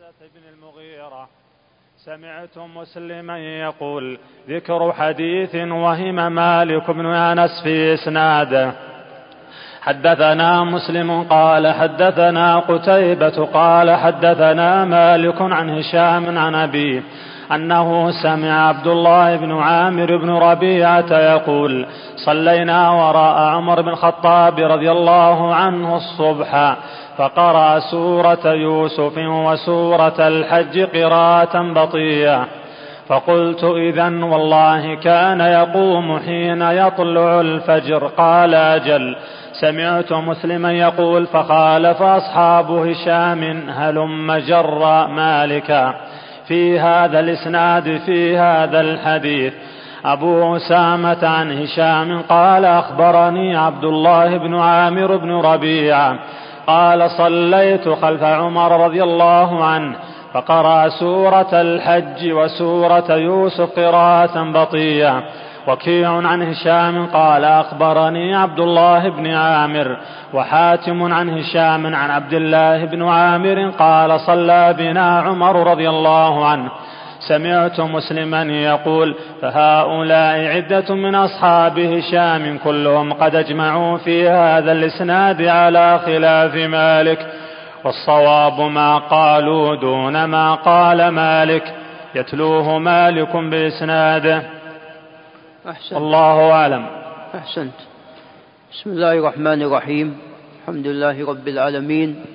بن المغيرة سمعت مسلما يقول: ذكر حديث وهم مالك بن أنس في إسناده. حدثنا مسلم قال حدثنا قتيبة قال حدثنا مالك عن هشام عن أبيه أنه سمع عبد الله بن عامر بن ربيعة يقول: صلينا وراء عمر بن الخطاب رضي الله عنه الصبح فقرأ سورة يوسف وسورة الحج قراءة بطيئة، فقلت: إذن والله كان يقوم حين يطلع الفجر. قال: أجل. سمعت مسلما يقول: فخالف أصحاب هشام هلم جر مالكا في هذا الإسناد في هذا الحديث. أبو أسامة عن هشام قال: أخبرني عبد الله بن عامر بن ربيعة قال: صليت خلف عمر رضي الله عنه فقرأ سورة الحج وسورة يوسف قراءة بطيئة. وكيع عن هشام قال: أخبرني عبد الله بن عامر. وحاتم عن هشام عن عبد الله بن عامر قال: صلى بنا عمر رضي الله عنه. سمعت مسلما يقول: فهؤلاء عدة من أصحاب هشام كلهم قد اجمعوا في هذا الإسناد على خلاف مالك، والصواب ما قالوا دون ما قال مالك، يتلوه مالك بإسناده. أحسنت. الله أعلم. أحسنت. بسم الله الرحمن الرحيم. الحمد لله رب العالمين،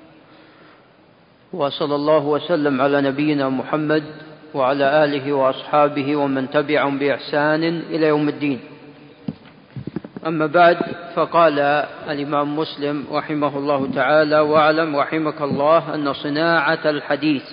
وصلى الله وسلم على نبينا محمد وعلى آله وأصحابه ومن تبعهم بإحسان إلى يوم الدين. أما بعد، فقال الإمام مسلم رحمه الله تعالى: واعلم رحمك الله أن صناعة الحديث.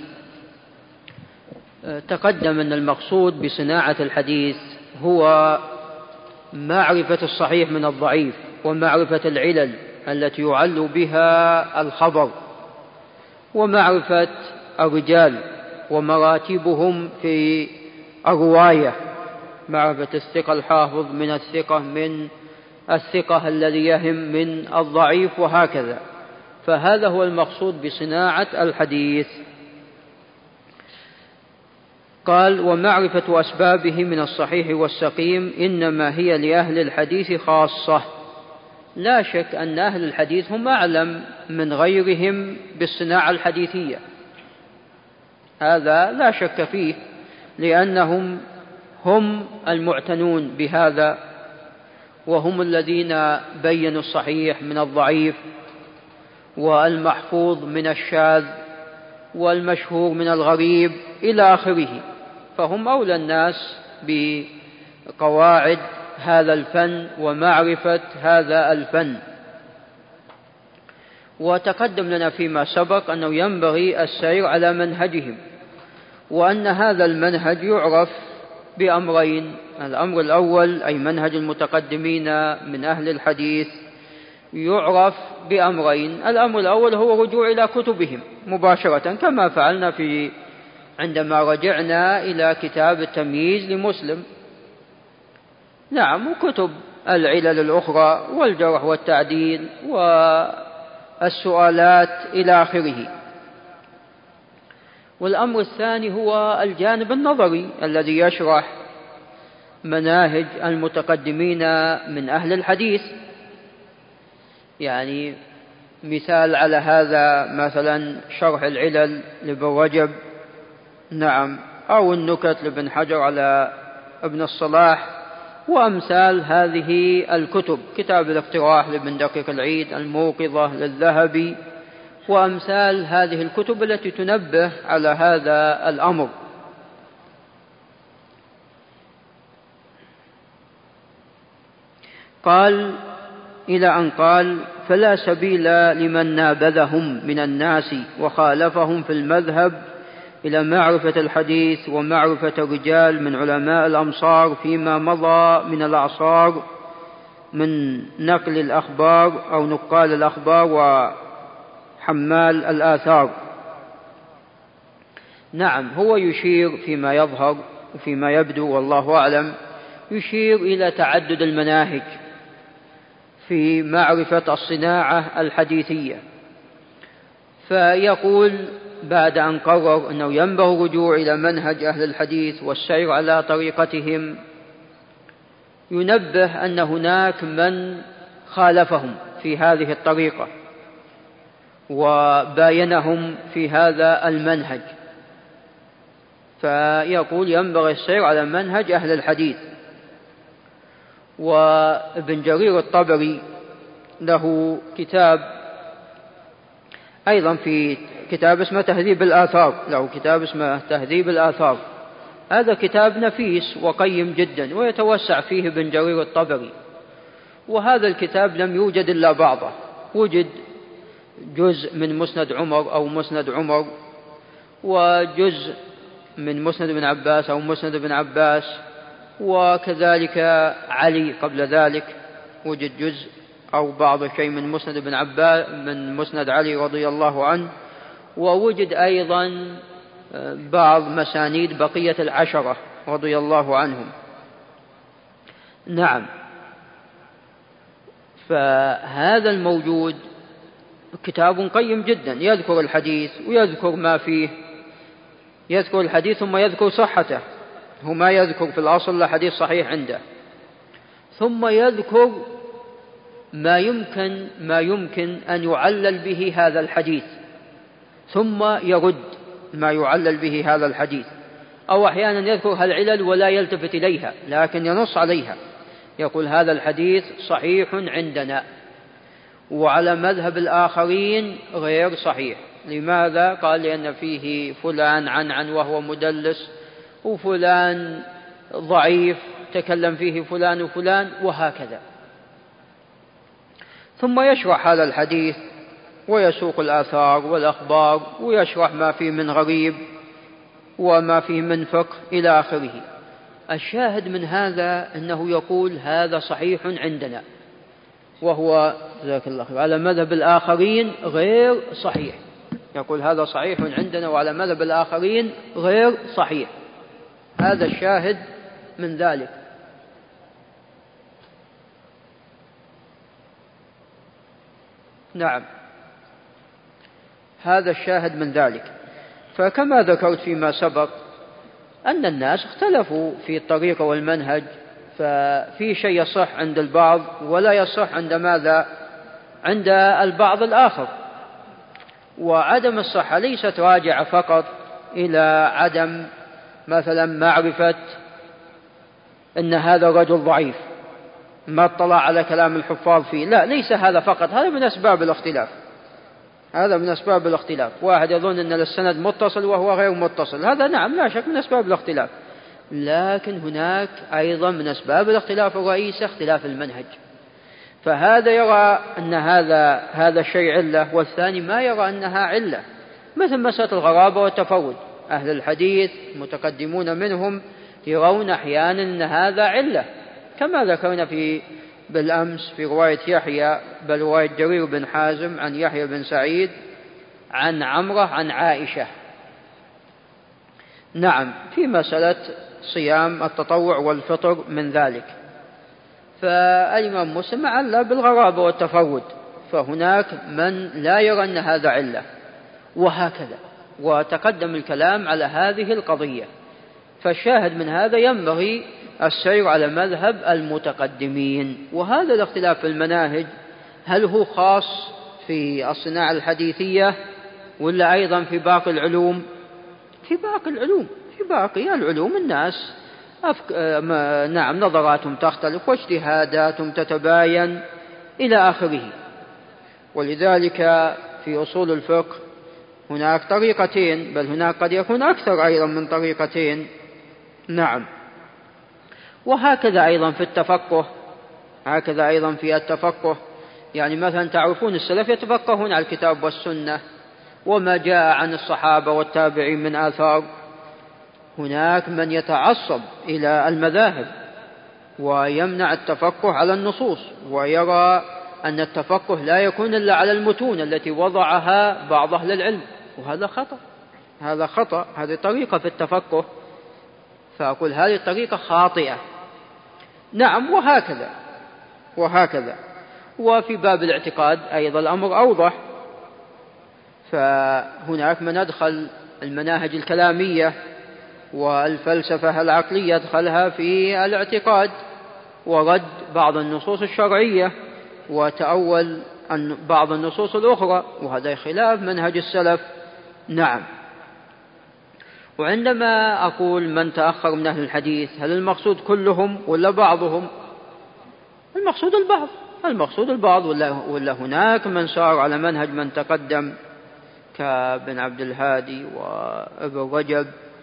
تقدم أن المقصود بصناعة الحديث هو معرفة الصحيح من الضعيف، ومعرفة العلل التي يعل بها الخبر، ومعرفة الرجال ومراتبهم في الرواية، معرفة الثقة الحافظ من الثقة من الثقة الذي يهم من الضعيف، وهكذا. فهذا هو المقصود بصناعة الحديث. قال: ومعرفة أسبابه من الصحيح والسقيم إنما هي لأهل الحديث خاصة. لا شك أن أهل الحديث هم أعلم من غيرهم بالصناعة الحديثية، هذا لا شك فيه، لأنهم هم المعتنون بهذا، وهم الذين بينوا الصحيح من الضعيف، والمحفوظ من الشاذ، والمشهور من الغريب إلى آخره. فهم أولى الناس بقواعد هذا الفن ومعرفة هذا الفن. وتقدم لنا فيما سبق أنه ينبغي السير على منهجهم، وأن هذا المنهج يعرف بأمرين: الأمر الأول أي منهج المتقدمين من أهل الحديث يعرف بأمرين. الأمر الأول هو رجوع إلى كتبهم مباشرة، كما فعلنا عندما رجعنا إلى كتاب التمييز لمسلم، نعم، وكتب العلل الأخرى والجرح والتعديل والسؤالات إلى آخره. والأمر الثاني هو الجانب النظري الذي يشرح مناهج المتقدمين من أهل الحديث. يعني مثال على هذا مثلا شرح العلل لابن رجب، نعم، أو النكت لابن حجر على ابن الصلاح، وأمثال هذه الكتب، كتاب الاقتراح لابن دقيق العيد، الموقظة للذهبي، وأمثال هذه الكتب التي تنبه على هذا الأمر. قال إلى أن قال: فلا سبيل لمن نابذهم من الناس وخالفهم في المذهب إلى معرفة الحديث ومعرفة الرجال من علماء الأمصار فيما مضى من الأعصار من نقل الأخبار أو نقال الأخبار وحمال الآثار. نعم، هو يشير فيما يظهر وفيما يبدو والله أعلم، يشير إلى تعدد المناهج في معرفة الصناعة الحديثية. فيقول بعد أن قرر أنه ينبغي الرجوع إلى منهج أهل الحديث والسير على طريقتهم، ينبه أن هناك من خالفهم في هذه الطريقة وباينهم في هذا المنهج، فيقول ينبغي السير على منهج أهل الحديث. وابن جرير الطبري له كتاب أيضا، في كتاب اسمه تهذيب الآثار، له كتاب اسمه تهذيب الآثار. هذا كتاب نفيس وقيم جدا ويتوسع فيه ابن جرير الطبري. وهذا الكتاب لم يوجد إلا بعضه، وجد جزء من مسند عمر أو مسند عمر، وجزء من مسند بن عباس أو مسند بن عباس، وكذلك علي قبل ذلك وجد جزء أو بعض شيء من مسند بن عباس، من مسند علي رضي الله عنه، ووجد أيضا بعض مسانيد بقية العشرة رضي الله عنهم. نعم، فهذا الموجود كتاب قيم جدا، يذكر الحديث ويذكر ما فيه، يذكر الحديث ثم يذكر صحته، هو ما يذكر في الأصل لا حديث صحيح عنده، ثم يذكر ما يمكن أن يعلل به هذا الحديث، ثم يرد ما يعلل به هذا الحديث، أو أحيانا يذكر هالعلل ولا يلتفت إليها لكن ينص عليها، يقول هذا الحديث صحيح عندنا وعلى مذهب الآخرين غير صحيح. لماذا؟ قال لأن فيه فلان عن وهو مدلس، وفلان ضعيف تكلم فيه فلان وفلان، وهكذا. ثم يشرح هذا الحديث ويسوق الآثار والأخبار ويشرح ما فيه من غريب وما فيه من فقه إلى آخره. الشاهد من هذا أنه يقول هذا صحيح عندنا، وهو جزاك الله خير على مذهب الآخرين غير صحيح. يقول هذا صحيح عندنا وعلى مذهب الآخرين غير صحيح. هذا الشاهد من ذلك. نعم، هذا الشاهد من ذلك. فكما ذكرت فيما سبق أن الناس اختلفوا في الطريقة والمنهج، ففي شيء يصح عند البعض ولا يصح عند ماذا؟ عند البعض الآخر. وعدم الصحة ليست راجعة فقط إلى عدم مثلا معرفة أن هذا رجل ضعيف ما اطلع على كلام الحفاظ فيه، لا، ليس هذا فقط، هذا من أسباب الاختلاف، هذا من أسباب الاختلاف. واحد يظن أن السند متصل وهو غير متصل، هذا نعم لا شك من أسباب الاختلاف، لكن هناك أيضا من أسباب الاختلاف الرئيسة اختلاف المنهج. فهذا يرى أن هذا الشيء علة، والثاني ما يرى أنها علة، مثل مسألة الغرابة والتفرد. أهل الحديث متقدمون منهم يرون أحيانا أن هذا علة، كما ذكرنا بالأمس في رواية يحيى، بل رواية جرير بن حازم عن يحيى بن سعيد عن عمرة عن عائشة. نعم، في مسألة صيام التطوع والفطر من ذلك. فالإمام مسلم علّ بالغرابة والتفرد، فهناك من لا يرى أن هذا علة، وهكذا. وتقدم الكلام على هذه القضية. فالشاهد من هذا ينبغي السير على مذهب المتقدمين. وهذا الاختلاف في المناهج هل هو خاص في الصناعة الحديثية ولا أيضا في باقي العلوم؟ في باقي العلوم، في باقي العلوم الناس نعم نظراتهم تختلف واجتهاداتهم تتباين إلى آخره. ولذلك في أصول الفقه هناك طريقتين، بل هناك قد يكون أكثر أيضا من طريقتين. نعم، وهكذا أيضا في التفقه، هكذا أيضا في التفقه. يعني مثلا تعرفون السلف يتفقهون على الكتاب والسنة وما جاء عن الصحابة والتابعين من آثار. هناك من يتعصب إلى المذاهب ويمنع التفقه على النصوص، ويرى أن التفقه لا يكون إلا على المتون التي وضعها بعض أهل العلم، وهذا خطأ، هذا خطأ، هذه طريقة في التفقه. فأقول هذه الطريقة خاطئة. نعم، وهكذا. وفي باب الاعتقاد أيضا الأمر أوضح. فهناك من أدخل المناهج الكلامية والفلسفة العقلية أدخلها في الاعتقاد، ورد بعض النصوص الشرعية وتأول بعض النصوص الأخرى، وهذا خلاف منهج السلف. نعم. وعندما أقول من تأخر من أهل الحديث، هل المقصود كلهم ولا بعضهم؟ المقصود البعض، ولا هناك من صار على منهج من تقدم كابن عبد الهادي وابن رجب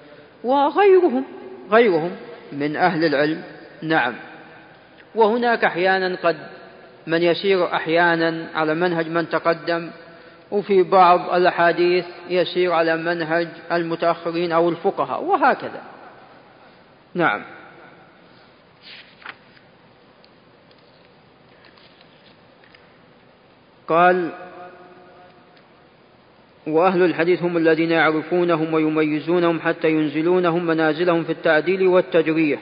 وغيرهم من أهل العلم. نعم. وهناك أحيانا قد من يسير أحيانا على منهج من تقدم، وفي بعض الأحاديث يسير على منهج المتأخرين أو الفقهاء، وهكذا. نعم. قال: وأهل الحديث هم الذين يعرفونهم ويميزونهم حتى ينزلونهم منازلهم في التعديل والتجريح.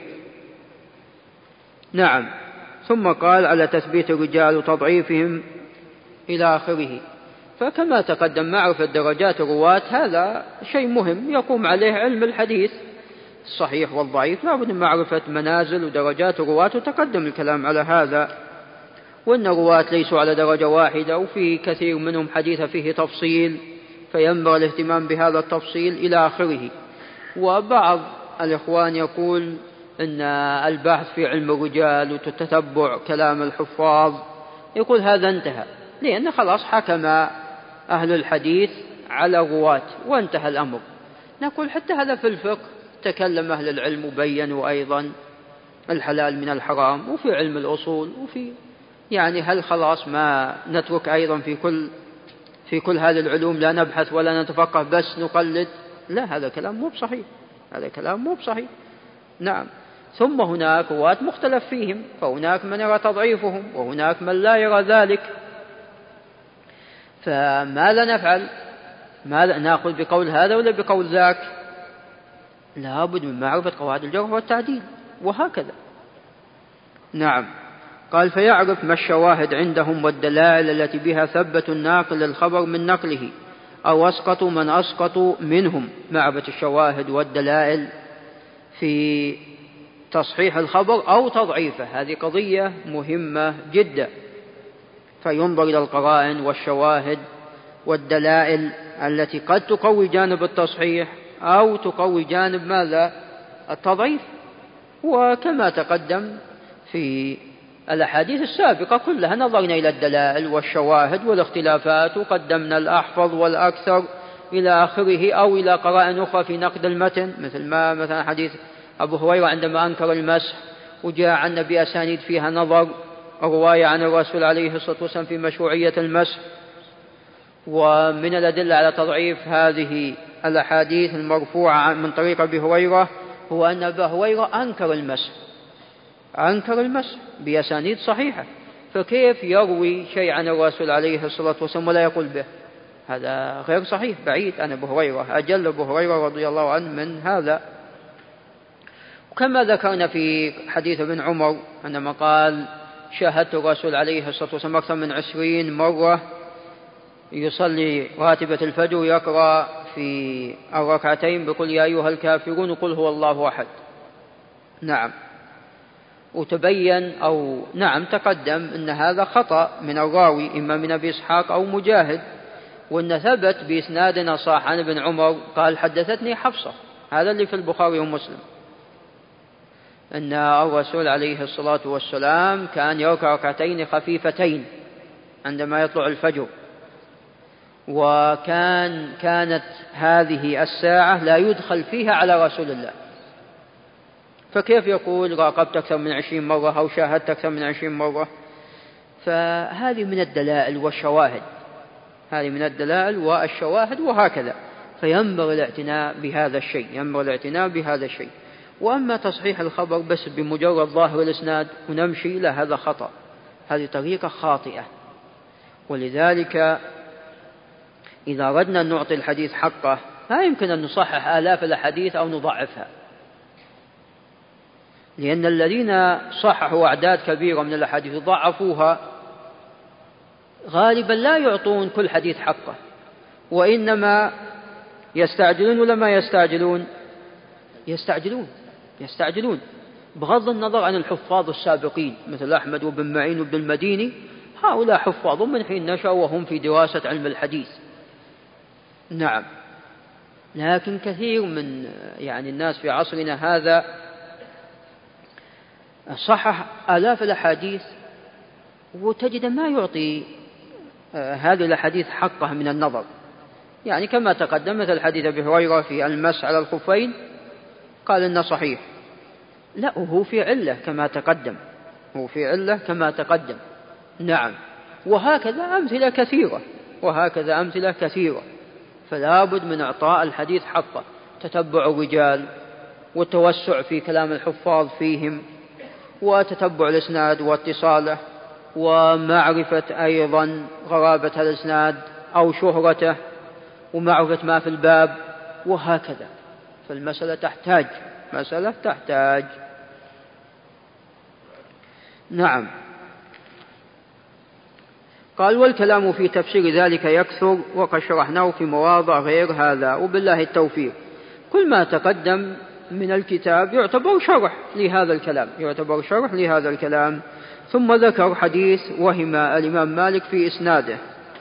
نعم. ثم قال: على تثبيت الرجال وتضعيفهم إلى آخره. فكما تقدم معرفة درجات الرواة هذا شيء مهم يقوم عليه علم الحديث الصحيح والضعيف، لا بد من معرفة منازل ودرجات الرواة، وتقدم الكلام على هذا، وأن الرواة ليسوا على درجة واحدة، وفي كثير منهم حديث فيه تفصيل فينبغي الاهتمام بهذا التفصيل إلى آخره. وبعض الإخوان يقول أن البحث في علم الرجال وتتبع كلام الحفاظ، يقول هذا انتهى، لأن خلاص حكم أهل الحديث على الرواة وانتهى الأمر. نقول حتى هذا في الفقه تكلم أهل العلم وبينوا أيضا الحلال من الحرام، وفي علم الأصول، وفي يعني هل خلاص ما نترك أيضا في كل هذه العلوم لا نبحث ولا نتفقه بس نقلد؟ لا، هذا كلام مو بصحيح. نعم. ثم هناك رواة مختلف فيهم، فهناك من يرى تضعيفهم وهناك من لا يرى ذلك، فماذا نفعل؟ ماذا نأخذ بقول هذا ولا بقول ذاك؟ لا بد من معرفة قواعد الجرح والتعديل، وهكذا. نعم. قال: فيعرف ما الشواهد عندهم والدلائل التي بها ثبتوا الناقل الخبر من نقله أو أسقطوا من أسقطوا منهم. معرفة الشواهد والدلائل في تصحيح الخبر أو تضعيفه هذه قضية مهمة جدا، فينظر إلى القرائن والشواهد والدلائل التي قد تقوي جانب التصحيح أو تقوي جانب ماذا؟ التضعيف. وكما تقدم في الأحاديث السابقة كلها نظرنا إلى الدلائل والشواهد والاختلافات، وقدمنا الأحفظ والأكثر إلى آخره، أو إلى قرائن أخرى في نقد المتن، مثلا حديث أبو هريرة عندما أنكر المسح وجاء عنا بأسانيد فيها نظر، رواية عن الرسول عليه الصلاة والسلام في مشروعية المسح. ومن الأدلة على تضعيف هذه الأحاديث المرفوعة من طريق أبي هريرة هو أن أبا هريرة أنكر المسح بأسانيد صحيحة، فكيف يروي شيء عن الرسول عليه الصلاة والسلام ولا يقول به؟ هذا غير صحيح، بعيد عن أبو هريرة، أجل أبو هريرة رضي الله عنه من هذا. وكما ذكرنا في حديث ابن عمر عندما قال: شاهدت الرسول عليه الصلاة والسلام أكثر من 20 مرة يصلي راتبة الفجر ويقرأ في الركعتين بقول يا أيها الكافرون وقل هو الله أحد. نعم. وتبين تقدم أن هذا خطأ من الراوي، إما من أبي إسحاق أو مجاهد، وأن ثبت بإسنادنا صح عن ابن عمر قال: حدثتني حفصة، هذا اللي في البخاري ومسلم، أن الرسول عليه الصلاة والسلام كان يركع ركعتين خفيفتين عندما يطلع الفجر، كانت هذه الساعة لا يدخل فيها على رسول الله، فكيف يقول راقبت أكثر من 20 مرة أو شاهدت أكثر من 20 مرة؟ فهذه من الدلائل والشواهد، وهكذا. فينبغي الاعتناء بهذا الشيء. وأما تصحيح الخبر بس بمجرد ظاهر الإسناد ونمشي إلى هذا خطأ، هذه طريقة خاطئة. ولذلك إذا أردنا أن نعطي الحديث حقه لا يمكن أن نصحح آلاف الأحاديث أو نضعفها، لأن الذين صححوا أعداد كبيرة من الأحاديث ضعفوها غالبا لا يعطون كل حديث حقه، وإنما يستعجلون ولا ما يستعجلون؟ يستعجلون بغض النظر عن الحفاظ السابقين مثل أحمد وابن معين وابن المديني، هؤلاء حفاظ من حين نشأوا وهم في دراسة علم الحديث. نعم. لكن كثير من الناس في عصرنا هذا صحح آلاف الأحاديث وتجد ما يعطي هذه الأحاديث حقها من النظر. كما تقدم مثل حديث أبي هريرة في المسح على الخفين قال إنه صحيح، لا هو في علة كما تقدم. نعم. وهكذا أمثلة كثيرة. فلا بد من إعطاء الحديث حقه، تتبع الرجال والتوسع في كلام الحفاظ فيهم، وتتبع الإسناد واتصاله، ومعرفة أيضا غرابة الإسناد أو شهرته، ومعرفة ما في الباب، وهكذا. فالمسألة تحتاج. نعم. قال: والكلام في تفسير ذلك يكثر، وقد شرحناه في مواضع غير هذا، وبالله التوفيق. كل ما تقدم من الكتاب يعتبر شرح لهذا الكلام. ثم ذكر حديث وهم الإمام مالك في إسناده.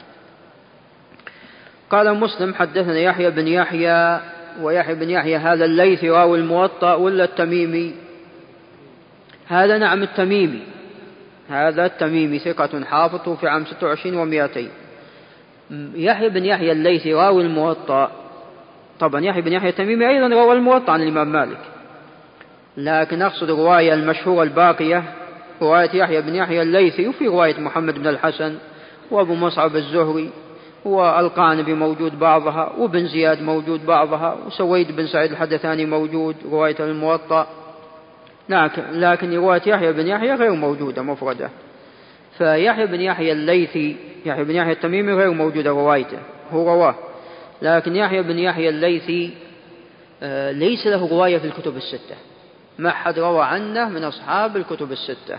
قال مسلم: حدثنا يحيى بن يحيى، ويحيى بن يحيى هذا الليثي راوي الموطأ ولا التميمي؟ هذا نعم التميمي، هذا التميمي ثقة حافظ في عام 26 و200. يحيى بن يحيى الليثي راوي الموطأ. طبعا يحيى بن يحيى التميمي أيضا روى الموطأ عن الإمام مالك، لكن أقصد الرواية المشهورة الباقية رواية يحيى بن يحيى الليثي، وفي رواية محمد بن الحسن وأبو مصعب الزهري والقعنبي موجود بعضها، وابن زياد موجود بعضها، وسويد بن سعيد الحدثاني موجود رواية الموطأ، لكن رواية يحيى بن يحيى غير موجودة مفردة. فيحيى بن يحيى الليثي، يحيى بن يحيى التميمي غير موجودة روايته، هو رواه، لكن يحيى بن يحيى الليثي ليس له رواية في الكتب الستة، ما حد روى عنه من أصحاب الكتب الستة.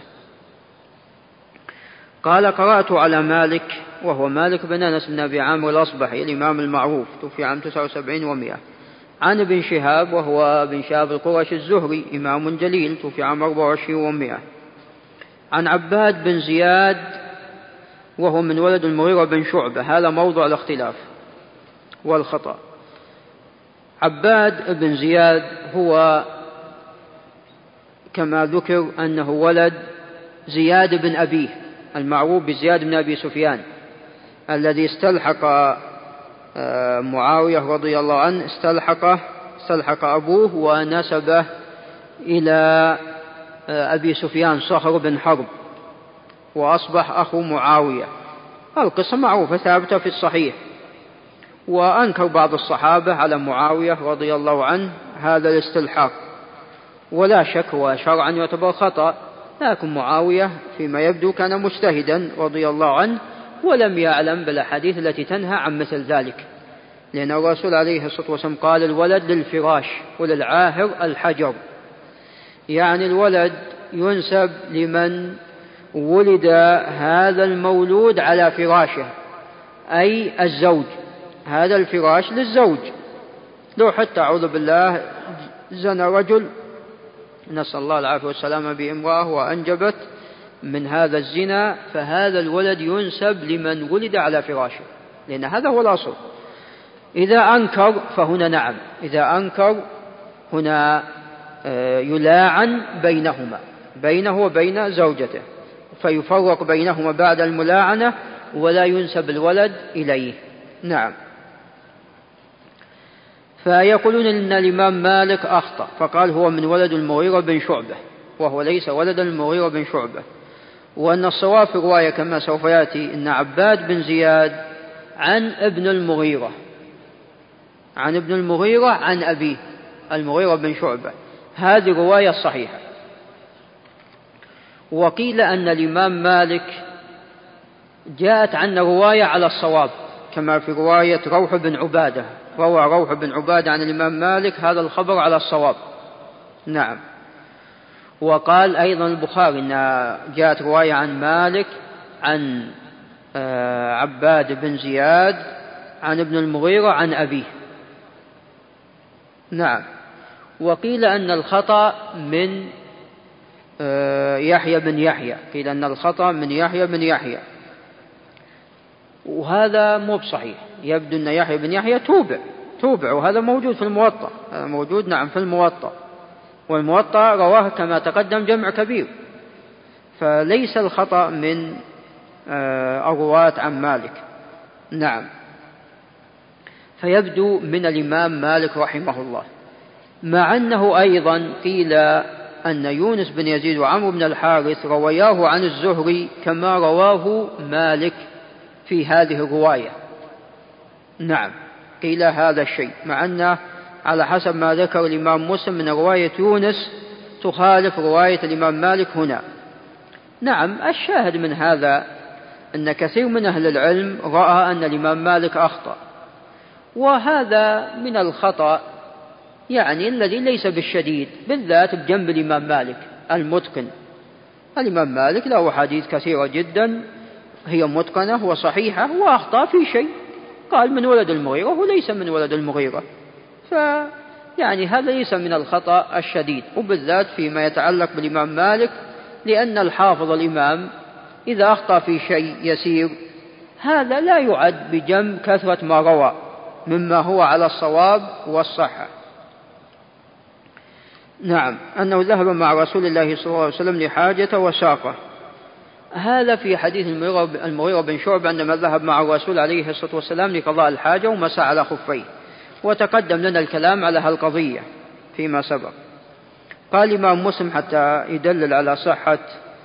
قال: قرأت على مالك، وهو مالك بن أنس بن أبي عامر الأصبحي الإمام المعروف، توفي عام 79 و100، عن ابن شهاب، وهو ابن شهاب القرشي الزهري إمام جليل، توفي عام 24 و100، عن عباد بن زياد، وهو من ولد المغيرة بن شعبة. هذا موضع الاختلاف والخطأ. عباد بن زياد هو كما ذكر أنه ولد زياد بن أبيه المعروف بزياد بن أبي سفيان، الذي استلحق معاوية رضي الله عنه، استلحق أبوه ونسبه إلى أبي سفيان صخر بن حرب، وأصبح أخو معاوية. القصة معروفة ثابتة في الصحيح. وأنكر بعض الصحابة على معاوية رضي الله عنه هذا الاستلحاق، ولا شك وشرعا يعتبر خطأ، لكن معاوية فيما يبدو كان مجتهدا رضي الله عنه، ولم يعلم بالأحاديث التي تنهى عن مثل ذلك، لأن الرسول عليه الصلاة والسلام قال: الولد للفراش وللعاهر الحجر. الولد ينسب لمن ولد هذا المولود على فراشه، أي الزوج، هذا الفراش للزوج. لو حتى أعوذ بالله زنى رجل، نسأل الله العافية والسلامة، بامرأة وأنجبت من هذا الزنا، فهذا الولد ينسب لمن ولد على فراشه، لأن هذا هو الأصل. إذا أنكر فهنا نعم، إذا أنكر هنا يلاعن بينه وبين زوجته، فيفرق بينهما بعد الملاعنة، ولا ينسب الولد إليه. نعم. فيقولون إن الإمام مالك أخطأ فقال هو من ولد المغيرة بن شعبة، وهو ليس ولد المغيرة بن شعبة. وأن الصواب في الرواية كما سوف يأتي إن عباد بن زياد عن ابن المغيرة، عن أبيه المغيرة بن شعبة، هذه رواية صحيحة. وقيل أن الإمام مالك جاءت عنه رواية على الصواب، كما في رواية روح بن عبادة، روى روح بن عبادة عن الإمام مالك هذا الخبر على الصواب. نعم. وقال أيضا البخاري أن جاءت رواية عن مالك عن عباد بن زياد عن ابن المغيرة عن أبيه. نعم. وقيل أن الخطأ من يحيى بن يحيى، قيل أن الخطأ من يحيى بن يحيى، وهذا مو بصحيح. يبدو أن يحيى بن يحيى توبع، وهذا موجود في الموطأ، هذا موجود نعم في الموطأ، والموطأ رواه كما تقدم جمع كبير، فليس الخطأ من الرواة عن مالك. نعم. فيبدو من الإمام مالك رحمه الله، مع أنه أيضا قيل أن يونس بن يزيد وعمرو بن الحارث روياه عن الزهري كما رواه مالك في هذه الرواية. نعم، قيل هذا الشيء، مع أنه على حسب ما ذكر الإمام مسلم من رواية يونس تخالف رواية الإمام مالك هنا. نعم، الشاهد من هذا أن كثير من أهل العلم رأى أن الإمام مالك أخطأ، وهذا من الخطأ يعني الذي ليس بالشديد، بالذات بجنب الإمام مالك المتقن. الإمام مالك له حديث كثيرة جدا هي متقنة وصحيحة، وأخطأ في شيء، قال من ولد المغيرة وليس من ولد المغيرة، فيعني هذا ليس من الخطأ الشديد، وبالذات فيما يتعلق بالإمام مالك، لأن الحافظ الإمام إذا أخطأ في شيء يسير هذا لا يعد بجنب كثرة ما روى مما هو على الصواب والصحة. نعم، أنه ذهب مع رسول الله صلى الله عليه وسلم لحاجة وساقه، هذا في حديث المغيرة بن شعبة عندما ذهب مع الرسول عليه الصلاة والسلام لقضاء الحاجة ومسح على خفيه، وتقدم لنا الكلام على هالقضية فيما سبق. قال الإمام مسلم حتى يدلل على صحة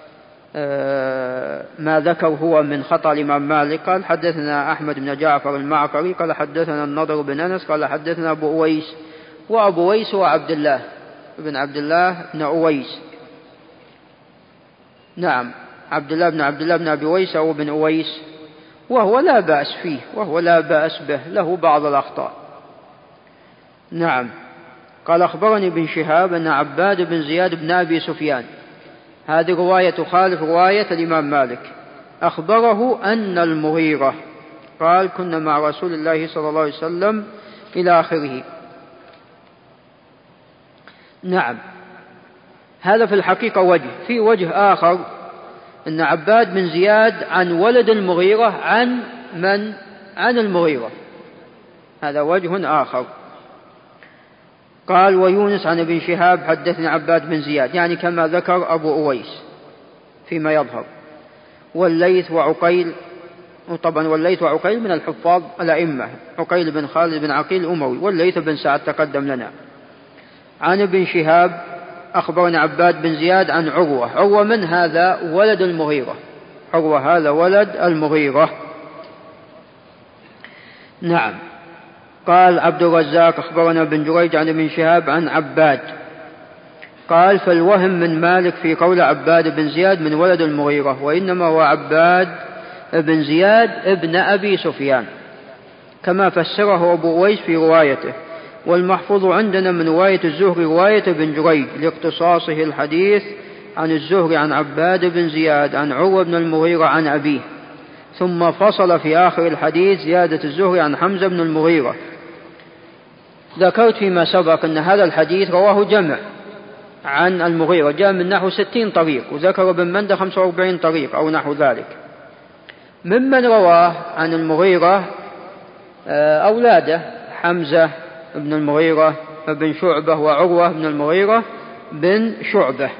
ما ذكر هو من خطأ الإمام مالك، قال حدثنا أحمد بن جعفر المعقري قال حدثنا النضر بن أنس قال حدثنا أبو أويس، وأبو أويس هو عبد الله بن بن أويس. نعم، عبد الله بن أبي أويس أو بن أويس، وهو لا بأس فيه، وهو لا بأس به، له بعض الأخطاء. نعم. قال أخبرني ابن شهاب أن عباد بن زياد بن أبي سفيان، هذه رواية تخالف رواية الإمام مالك، أخبره أن المغيرة قال كنا مع رسول الله صلى الله عليه وسلم إلى آخره. نعم، هذا في الحقيقة وجه. في وجه آخر أن عباد بن زياد عن ولد المغيرة عن من؟ عن المغيرة، هذا وجه آخر. قال ويونس عن ابن شهاب حدثني عباد بن زياد، يعني كما ذكر أبو أويس فيما يظهر. والليث وعقيل، وطبعا والليث وعقيل من الحفاظ الأئمة، عقيل بن خالد بن عقيل الأموي، والليث بن سعد تقدم لنا. عن ابن شهاب أخبرنا عباد بن زياد عن عروة من هذا؟ ولد المغيرة، عروة هذا ولد المغيرة. نعم. قال عبد الرزاق أخبرنا بن جريج عن ابن شهاب عن عباد، قال فالوهم من مالك في قول عباد بن زياد من ولد المغيرة، وإنما هو عباد بن زياد ابن أبي سفيان كما فسره أبو أويس في روايته، والمحفوظ عندنا من رواية الزهري رواية بن جريج لاقتصاصه الحديث عن الزهري عن عباد بن زياد عن عروة بن المغيرة عن أبيه، ثم فصل في آخر الحديث زيادة الزهري عن حمزة بن المغيرة. ذكرت فيما سبق أن هذا الحديث رواه جمع عن المغيرة، جاء من نحو 60 طريق، وذكر ابن مندة 45 طريق أو نحو ذلك. ممن رواه عن المغيرة أولاده حمزة بن المغيرة بن شعبة وعروة بن المغيرة بن شعبة.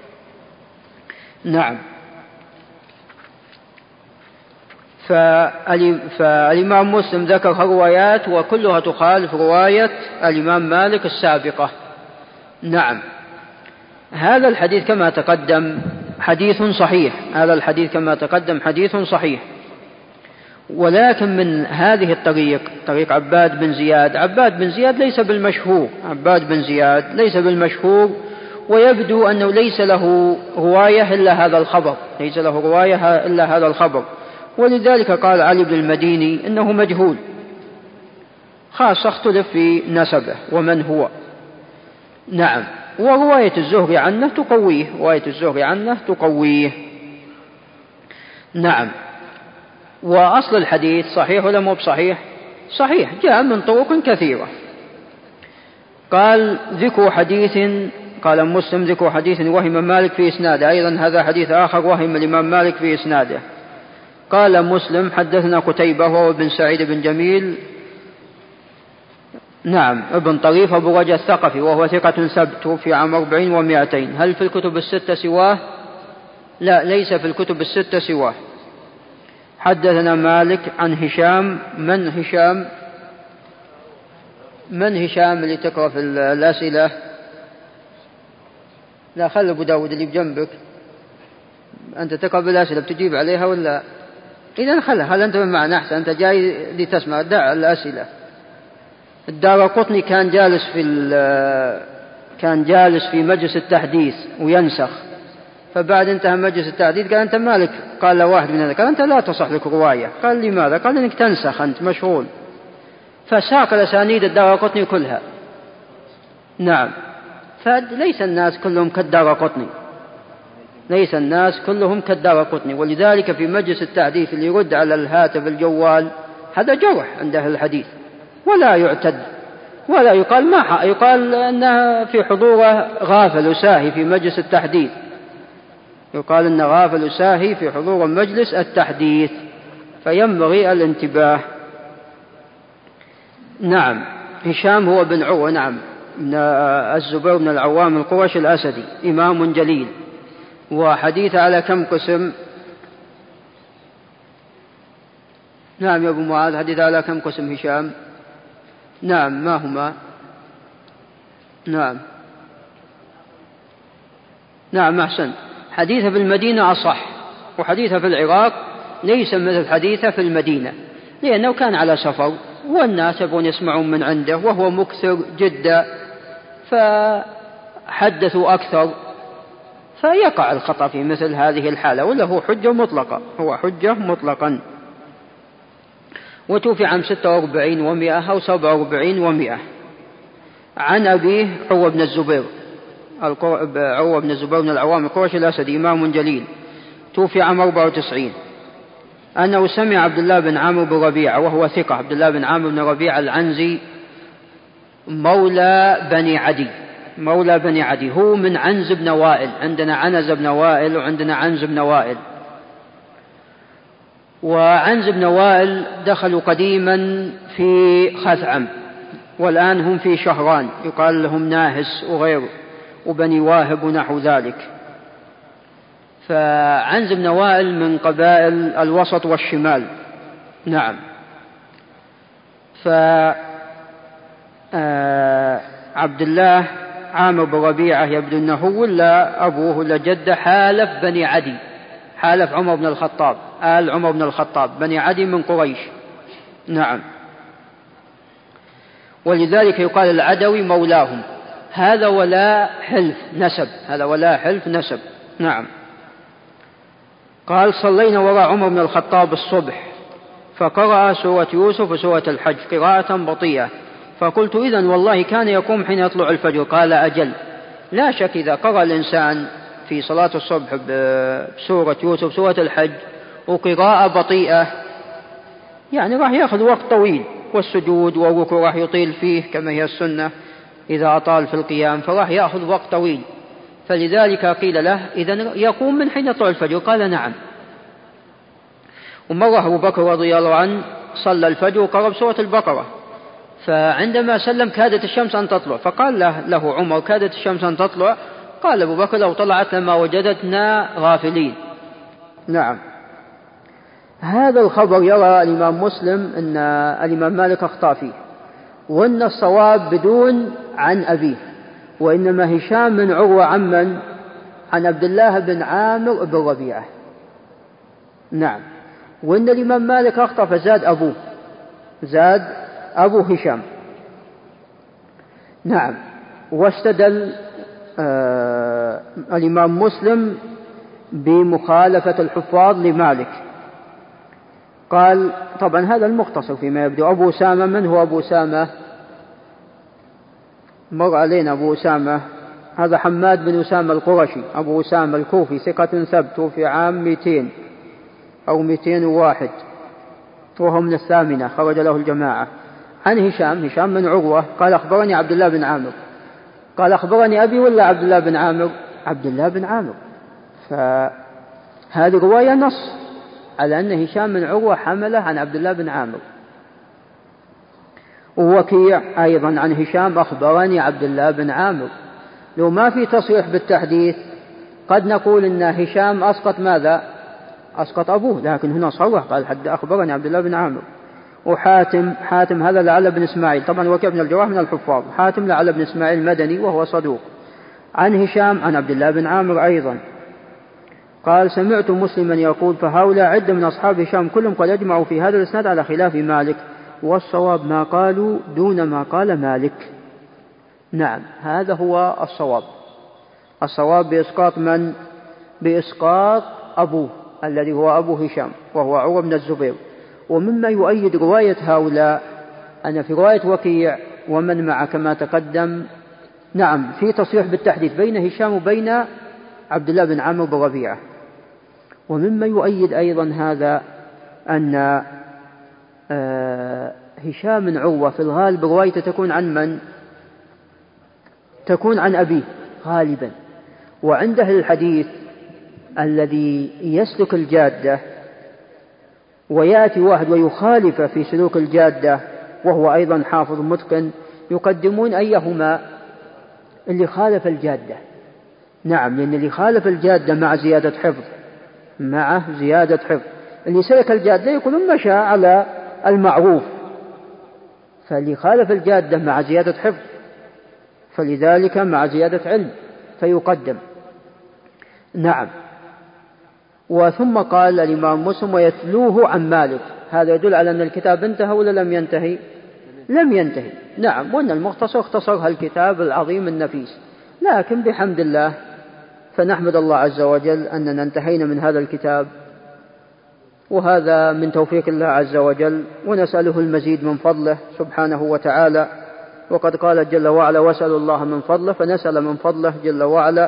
نعم. فالإمام مسلم ذكر روايات وكلها تخالف رواية الإمام مالك السابقة. نعم. هذا الحديث كما تقدم حديث صحيح، هذا الحديث كما تقدم حديث صحيح، ولكن من هذه الطريق، طريق عباد بن زياد، عباد بن زياد ليس بالمشهور، عباد بن زياد ليس بالمشهور، ويبدو أنه ليس له رواية إلا هذا الخبر، ليس له رواية إلا هذا الخبر، ولذلك قال علي بن المديني إنه مجهول، خاصة اختلف في نسبه ومن هو. نعم. ورواية الزهري عنه تقويه، رواية الزهري عنه تقويه. نعم. وأصل الحديث صحيح ولا مو بصحيح؟ صحيح جاء من طرق كثيرة. قال ذكر حديث، قال مسلم ذكر حديث وهم مالك في إسناده، أيضا هذا حديث آخر وهم الإمام مالك في إسناده. قال مسلم حدثنا قتيبة وهو ابن سعيد بن جميل، نعم ابن طريف أبو رجاء الثقفي وهو ثقة ثبت في عام 40 و200. هل في الكتب الستة سواه؟ لا، ليس في الكتب الستة سواه. حدثنا مالك عن هشام. من هشام اللي تقرأ في الأسئلة؟ لا، خل أبو داود اللي بجنبك، أنت تقرأ بالأسئلة بتجيب عليها ولا؟ إذن خل أنت معنا أحسن، أنت جاي لتسمع، دع الأسئلة. الدارقطني كان جالس في مجلس التحديث وينسخ، فبعد انتهى مجلس التحديث قال أنت مالك، قال له واحد من قال أنت لا تصح لك رواية. قال لماذا؟ قال إنك تنسخ، أنت مشغول. فساق الأسانيد الدارقطني كلها. نعم، فليس الناس كلهم كالدارقطني، ليس الناس كلهم كالدارقطني. ولذلك في مجلس التحديث اللي يرد على الهاتف الجوال هذا جرح عند أهل الحديث، ولا يعتد ولا يقال أنه في حضوره غافل وساهي في مجلس التحديث، يقال أنه غافل وساهي في حضور مجلس التحديث، فينبغي الانتباه. نعم، هشام هو بن عروة، نعم، من الزبير بن العوام القرشي الأسدي، إمام جليل. وحديث على كم قسم؟ نعم يا أبو معاذ، حديث على كم قسم هشام؟ نعم، ما هما؟ نعم أحسن. حديثه في المدينة أصح، وحديثه في العراق ليس مثل حديثه في المدينة، لأنه كان على سفر والناس يبغون يسمعون من عنده، وهو مكثر جدا فحدثوا أكثر، فيقع الخطأ في مثل هذه الحالة، ولا هو حجة مطلقة، هو حجة مطلقا. وتوفي عام 46 و100 أو 47 و100. عن أبيه عروة بن الزبير بن العوام القرشي الأسدي، إمام جليل، توفي عام 94، أنه سمع عبد الله بن عامر بن ربيعة وهو ثقة، عبد الله بن عامر بن ربيعة العنزي مولى بني عدي، هو من عنز بن وائل، عندنا عنز بن وائل وعندنا عنز بن وائل. وعنز بن وائل دخلوا قديما في خثعم، والآن هم في شهران يقال لهم ناهس وغيره وبني واهب ونحو ذلك. فعنز بن وائل من قبائل الوسط والشمال. نعم. عبد الله عامر بن ربيعة يبدو أنه ولا أبوه ولا جده حالف بني عدي، حالف عمر بن الخطاب، آل عمر بن الخطاب، بني عدي من قريش. نعم. ولذلك يقال العدوي مولاهم. هذا ولا حلف نسب. نعم. قال صلينا وراء عمر بن الخطاب الصبح فقرأ سورة يوسف وسورة الحج قراءة بطيئة، فقلت إذن والله كان يقوم حين يطلع الفجر. قال أجل، لا شك إذا قرأ الإنسان في صلاة الصبح بسورة يوسف سورة الحج وقراءة بطيئة يعني راح يأخذ وقت طويل، والسجود والركوع راح يطيل فيه كما هي السنة، إذا أطال في القيام فراح يأخذ وقت طويل. فلذلك قيل له إذن يقوم من حين يطلع الفجر. قال نعم. ومره أبو بكر رضي الله عنه صلى الفجر وقرأ بسورة البقرة، فعندما سلم كادت الشمس أن تطلع، فقال له عمر كادت الشمس أن تطلع؟ قال أبو بكر لو طلعت لما وجدتنا غافلين. نعم. هذا الخبر يرى الإمام مسلم أن الإمام مالك أخطأ فيه، وأن الصواب بدون عن أبيه، وإنما هشام من عروة عمن عن عبد الله بن عامر بن ربيعة. نعم. وإن الإمام مالك أخطأ فزاد أبو هشام. نعم. واستدل الإمام مسلم بمخالفة الحفاظ لمالك. قال طبعا هذا المختصر فيما يبدو. أبو أسامة، من هو أبو أسامة؟ مر علينا أبو أسامة، هذا حماد بن أسامة القرشي، أبو أسامة الكوفي، ثقة ثبت، في عام 200 أو 201، وهو من 8، خرج له الجماعة. عن هشام من عروة قال أخبرني عبد الله بن عامر. قال أخبرني أبي ولا عبد الله بن عامر؟ عبد الله بن عامر. فهذه رواية نص على أن هشام من عروة حمله عن عبد الله بن عامر. ووكيع أيضا عن هشام أخبرني عبد الله بن عامر. لو ما في تصريح بالتحديث قد نقول إن هشام أسقط ماذا؟ أسقط أبوه، لكن هنا صرح قال حد أخبرني عبد الله بن عامر. وحاتم هذا لعل بن إسماعيل، طبعا وكيع بن الجراح من الحفاظ، حاتم لعل بن إسماعيل المدني وهو صدوق، عن هشام عن عبد الله بن عامر أيضا. قال سمعت مسلما يقول فهؤلاء عدة من أصحاب هشام كلهم قد أجمعوا في هذا الإسناد على خلاف مالك، والصواب ما قالوا دون ما قال مالك. نعم هذا هو الصواب. الصواب بإسقاط من؟ بإسقاط أبوه الذي هو أبو هشام وهو عروة بن الزبير. ومما يؤيد رواية هؤلاء أن في رواية وكيع ومن معه كما تقدم نعم في تصريح بالتحديث بين هشام وبين عبد الله بن عامر بن ربيعة. ومما يؤيد أيضا هذا أن هشام بن عروة في الغالب روايته تكون عن من؟ تكون عن أبيه غالبا. وعنده الحديث الذي يسلك الجادة ويأتي واحد ويخالف في سلوك الجادة وهو أيضا حافظ متقن، يقدمون أيهما؟ اللي خالف الجادة. نعم لأن اللي خالف الجادة مع زيادة حفظ، مع زيادة حفظ. اللي سلك الجادة يقولون مشى على المعروف، فاللي خالف الجادة مع زيادة حفظ فلذلك مع زيادة علم فيقدم. نعم. وثم قال الإمام مسلم ويتلوه عن مالك، هذا يدل على أن الكتاب انتهى ولا لم ينتهي؟ لم ينتهي. نعم وأن المختصر اختصر الكتاب العظيم النفيس، لكن بحمد الله فنحمد الله عز وجل أننا انتهينا من هذا الكتاب، وهذا من توفيق الله عز وجل، ونسأله المزيد من فضله سبحانه وتعالى. وقد قال جل وعلا واسألوا الله من فضله، فنسأل من فضله جل وعلا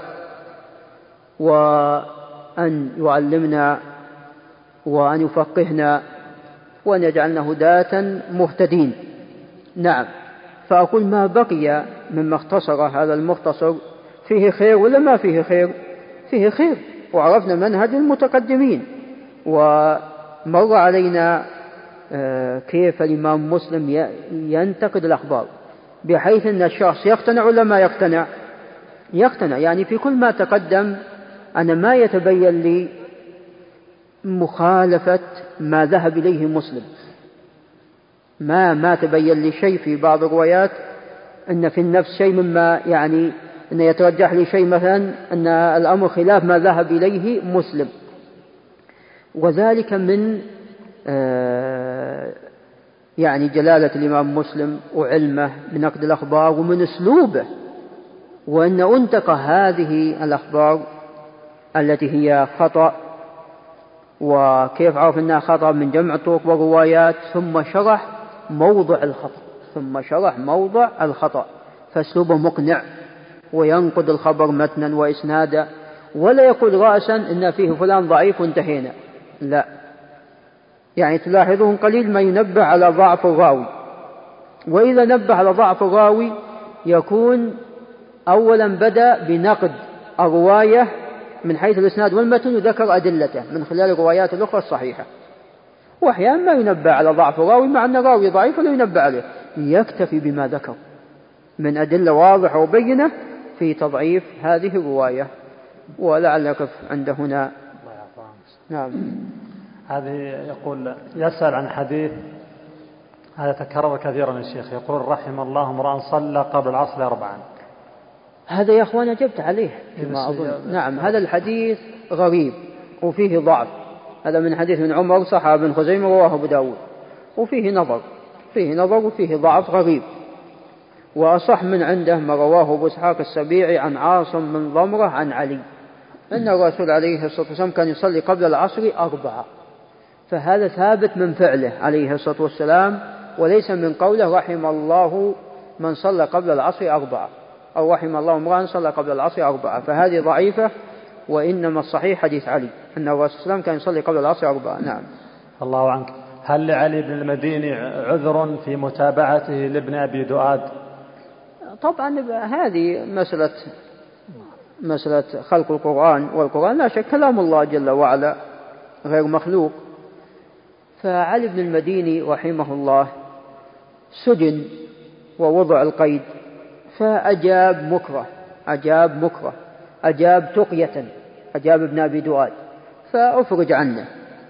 وأن يعلمنا وأن يفقهنا وأن يجعلنا هداة مهتدين. نعم. فأقول ما بقي مما اختصر هذا المختصر فيه خير ولا ما فيه خير؟ فيه خير، وعرفنا منهج المتقدمين، ومر علينا كيف الإمام مسلم ينتقد الأخبار بحيث أن الشخص يقتنع ولا ما يقتنع؟ يقتنع. يعني في كل ما تقدم أنا ما يتبين لي مخالفة ما ذهب إليه مسلم، ما تبين لي شيء في بعض الروايات أن في النفس شيء مما يعني أن يترجح لي شيء مثلا أن الأمر خلاف ما ذهب إليه مسلم. وذلك من يعني جلالة الإمام مسلم وعلمه بنقد الأخبار ومن أسلوبه، وأن أنتقى هذه الأخبار التي هي خطأ وكيف عرف أنها خطأ من جمع الطرق والروايات، ثم شرح موضع الخطأ، فأسلوبه مقنع وينقد الخبر متنا وإسنادا، ولا يقول رأسا إن فيه فلان ضعيف وانتهينا، لا. يعني تلاحظون قليل ما ينبه على ضعف الراوي، وإذا نبه على ضعف الراوي يكون أولا بدأ بنقد الرواية من حيث الإسناد والمتن وذكر أدلته من خلال الروايات الأخرى الصحيحة. وأحيانا ما ينبه على ضعف الراوي مع أن الراوي ضعيف ولا ينبه عليه، يكتفي بما ذكر من أدلة واضحة وبينة في تضعيف هذه الرواية. ولعل نقف عند هنا. نعم. هذه يقول يسأل عن حديث هذا تكرر كثيرا الشيخ، يقول رحم الله امرأ صلى قبل العصر 4. هذا يا أخوان أجبت عليه ما أظن. نعم هذا الحديث غريب وفيه ضعف. هذا من حديث من عمر صحابي بن خزيمة رواه أبو داود، وفيه نظر وفيه ضعف غريب. وأصح من عنده ما رواه أبو إسحاق السبيعي عن عاصم من ضمرة عن علي أن الرسول عليه الصلاة والسلام كان يصلي قبل العصر 4. فهذا ثابت من فعله عليه الصلاة والسلام، وليس من قوله رحم الله من صلى قبل العصر 4 أو رحم الله امرأ صلى قبل العصر 4. فهذه ضعيفة، وإنما الصحيح حديث علي أن الرسول صلى الله عليه وسلم كان يصلي قبل العصر 4. نعم. الله عنك. هل لعلي بن المديني عذر في متابعته لابن أبي دؤاد؟ طبعا هذه مسألة خلق القرآن، والقرآن لا شك كلام الله جل وعلا غير مخلوق. فعلي بن المديني رحمه الله سجن ووضع القيد، فأجاب أجاب تقية، أجاب ابن أبي دؤاد فأفرج عنه.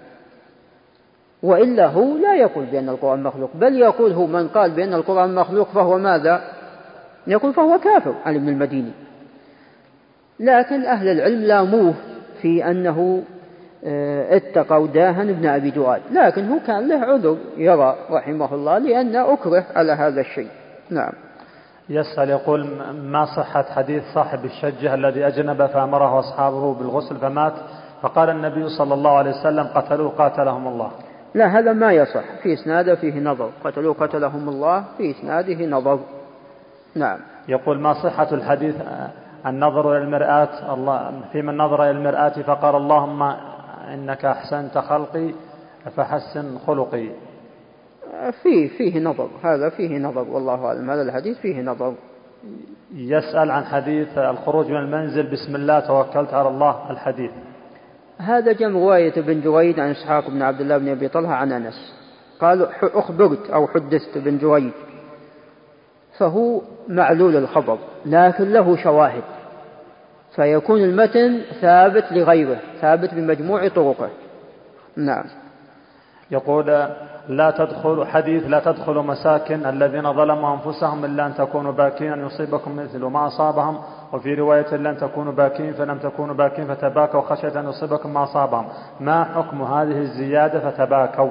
وإلا هو لا يقول بأن القرآن مخلوق، بل يقول هو من قال بأن القرآن مخلوق فهو ماذا؟ يقول فهو كافر علي بن المديني. لكن أهل العلم لاموه في أنه اتقوا داهن ابن أبي دؤاد، لكن هو كان له عذر يرى رحمه الله لأن أكره على هذا الشيء. نعم. يسأل يقول ما صحة حديث صاحب الشجة الذي أجنب فأمره أصحابه بالغسل فمات فقال النبي صلى الله عليه وسلم قتلوه قاتلهم الله؟ لا، هذا ما يصح، في إسناده فيه نظر، قتلوه قتلهم الله في إسناده نظر. نعم. يقول ما صحة الحديث النظر إلى المرآة، الله في من نظر إلى المرآة فقال اللهم إنك أحسنت خلقي فحسن خلقي؟ فيه نظر، هذا فيه نظر والله أعلم، هذا الحديث فيه نظر. يسأل عن حديث الخروج من المنزل بسم الله توكلت على الله، الحديث هذا جاء رواية ابن جريد عن إسحاق بن عبد الله بن أبي طلحة عن أنس قال أخبرت أو حدثت بن جريد، فهو معلول الخبر لكن له شواهد، فيكون المتن ثابت لغيره، ثابت بمجموع طرقه. نعم. يقول لا تدخلوا مساكن الذين ظلموا أنفسهم إلا أن تكونوا باكين أن يصيبكم مثل ما أصابهم، وفي رواية لن تكونوا باكين فلم تكونوا باكين فتباكوا خشية أن يصيبكم ما أصابهم، ما حكم هذه الزيادة فتباكوا؟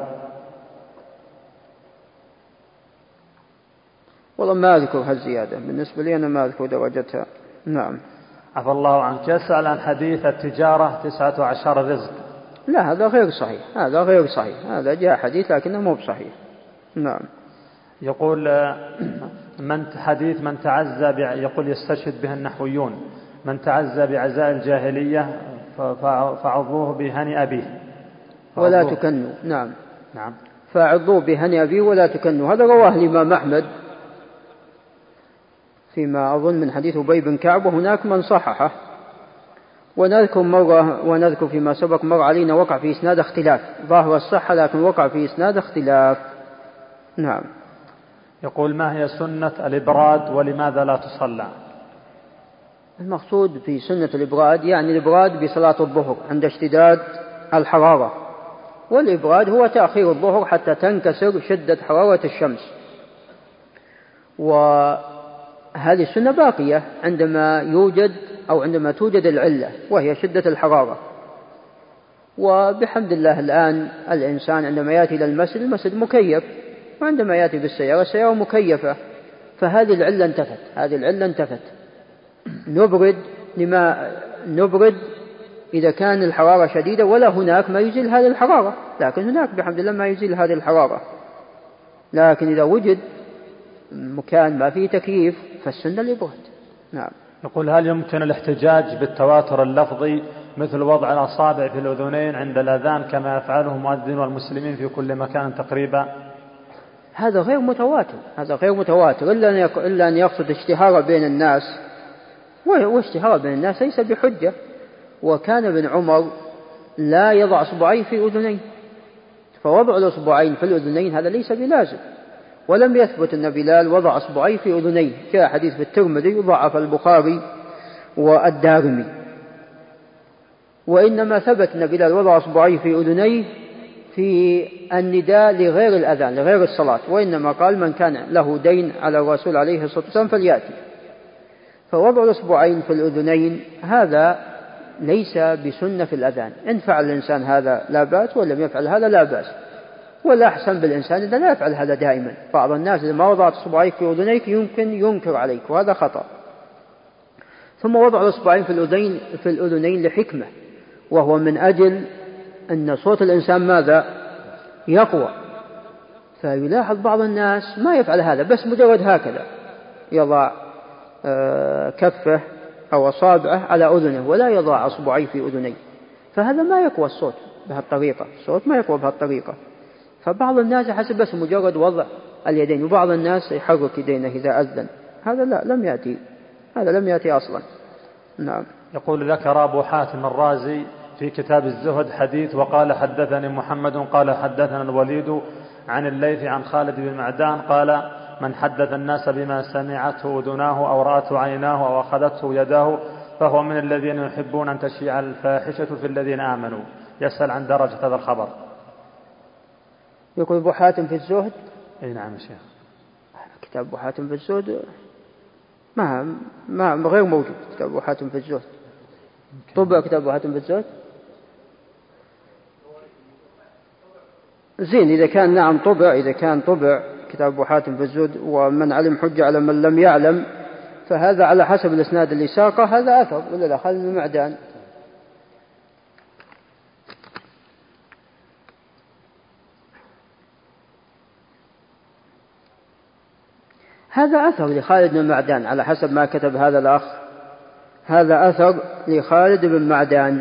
والله ما أذكر هالزيادة، بالنسبة لي أنا ما أذكر درجتها. نعم. عفى الله عنك. يسأل عن حديث التجارة 19 رزق. لا، هذا غير صحيح، هذا غير صحيح، هذا جاء حديث لكنه مو بصحيح. نعم. يقول حديث من تعزى يقول يستشهد به النحويون من تعزى بعزاء الجاهلية فعضوه بهني أبيه ولا تكنوا. نعم. نعم. فعضوه بهني أبيه ولا تكنوا، هذا رواه الإمام أحمد فيما أظن من حديث أبي بن كعب، وهناك من صححه. ونذكر فيما سبق مر علينا وقع في إسناد اختلاف، ظاهر الصحة لكن وقع في إسناد اختلاف. نعم. يقول ما هي سنة الإبراد ولماذا لا تصلى؟ المقصود في سنة الإبراد يعني الإبراد بصلاة الظهر عند اشتداد الحرارة، والإبراد هو تأخير الظهر حتى تنكسر شدة حرارة الشمس، وهذه السنة باقية عندما توجد العلة وهي شدة الحرارة. وبحمد الله الآن الإنسان عندما يأتي إلى المسجد مكيف، وعندما يأتي بالسيارة السيارة مكيفة، فهذه العلة انتفت. نبرد إذا كان الحرارة شديدة ولا هناك ما يزيل هذه الحرارة، لكن هناك بحمد الله ما يزيل هذه الحرارة. لكن إذا وجد مكان ما فيه تكييف فالسنة الإبراد. نعم. يقول هل يمكن الاحتجاج بالتواتر اللفظي مثل وضع الأصابع في الأذنين عند الأذان كما يفعله مؤذن والمسلمين في كل مكان تقريبا؟ هذا غير متواتر إلا أن يقصد اشتهار بين الناس، واشتهار بين الناس ليس بحجة. وكان ابن عمر لا يضع أصبعيه في أذنيه، فوضع الأصبعين في الأذنين هذا ليس بلازم، ولم يثبت أن بلال وضع أصبعيه في أذنيه، جاء حديث في الترمذي وضعف البخاري والدارمي، وإنما ثبت أن بلال وضع أصبعيه في أذنيه في النداء لغير الأذان لغير الصلاة، وإنما قال من كان له دين على الرسول عليه الصلاة والسلام فليأتي. فوضع الأصبعين في الأذنين هذا ليس بسنة في الأذان، إن فعل الإنسان هذا لا بأس، ولم يفعل هذا لا بأس، ولا أحسن بالإنسان إذا لا يفعل هذا دائما. بعض الناس إذا ما وضعت أصبعيك في أذنيك يمكن ينكر عليك، وهذا خطأ. ثم وضع الأصبعين في الأذنين لحكمة، وهو من أجل أن صوت الإنسان ماذا يقوى. فيلاحظ بعض الناس ما يفعل هذا، بس مجرد هكذا يضع كفه أو أصابعه على أذنه ولا يضع أصبعيه في أذنيه، فهذا ما يقوى الصوت بهالطريقة، الصوت ما يقوى بهالطريقة. فبعض الناس يحسب بس مجرد وضع اليدين، وبعض الناس يحرك يدينه إذا أذن. هذا لا، لم يأتي، هذا لم يأتي أصلا. نعم. يقول ذكر أبو حاتم الرازي في كتاب الزهد حديث وقال حدثني محمد قال حدثنا الوليد عن الليث عن خالد بن معدان قال من حدث الناس بما سمعته أذناه أو رأته عيناه أو أخذته يداه فهو من الذين يحبون أن تشيع الفاحشة في الذين آمنوا. يسأل عن درجة هذا الخبر. يقول أبو حاتم في الزهد. أي نعم يا شيخ. كتاب أبو حاتم في الزهد ما غير موجود. كتاب أبو حاتم في الزهد طبع كتاب أبو حاتم في الزهد زين إذا كان نعم طبع، إذا كان طبع كتاب أبو حاتم في الزهد ومن علم حجة على من لم يعلم، فهذا على حسب الإسناد اللي ساقه هذا أثر ولا لا؟ خالد بن معدان هذا أثر لخالد بن معدان على حسب ما كتب هذا الأخ، هذا أثر لخالد بن معدان.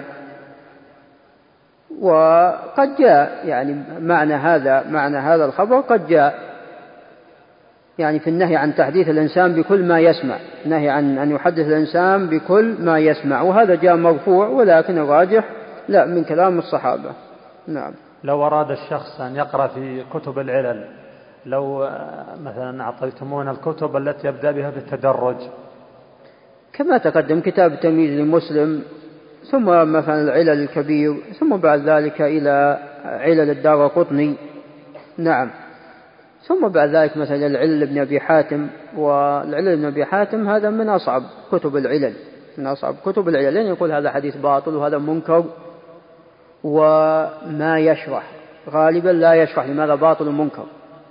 وقد جاء يعني معنى هذا الخبر قد جاء يعني في النهي عن تحديث الإنسان بكل ما يسمع، نهي عن أن يحدث الإنسان بكل ما يسمع، وهذا جاء مرفوع، ولكن الراجح لا من كلام الصحابة. نعم. لو أراد الشخص أن يقرأ في كتب العلل، لو مثلا أعطيتمون الكتب التي يبدأ بها بالتدرج كما تقدم كتاب التمييز لمسلم، ثم مثلا العلل الكبير، ثم بعد ذلك إلى علل الدارقطني. نعم. ثم بعد ذلك مثلا العلل ابن أبي حاتم، والعلل ابن أبي حاتم هذا من أصعب كتب العلل، من أصعب كتب العلل، لأن يقول هذا حديث باطل وهذا منكر، وما يشرح غالبا لا يشرح لماذا باطل ومنكر،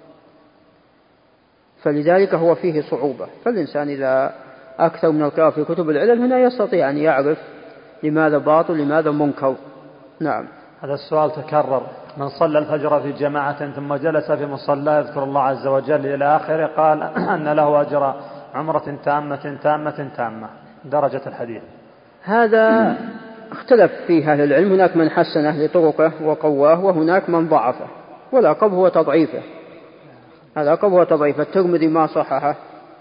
فلذلك هو فيه صعوبة. فالإنسان إذا أكثر من القراءة في كتب العلل هنا يستطيع أن يعرف لماذا باطل لماذا منكر. نعم. هذا السؤال تكرر. من صلى الفجر في جماعة ثم جلس في مصلى يذكر الله عز وجل إلى آخره قال أن له أجر عمرة تامة درجة الحديث. هذا اختلف فيه أهل العلم، هناك من حسنه لطرقه وقواه، وهناك من ضعفه، والعقب هو تضعيفه. العقب هو تضعيفه. الترمذي ما صححه،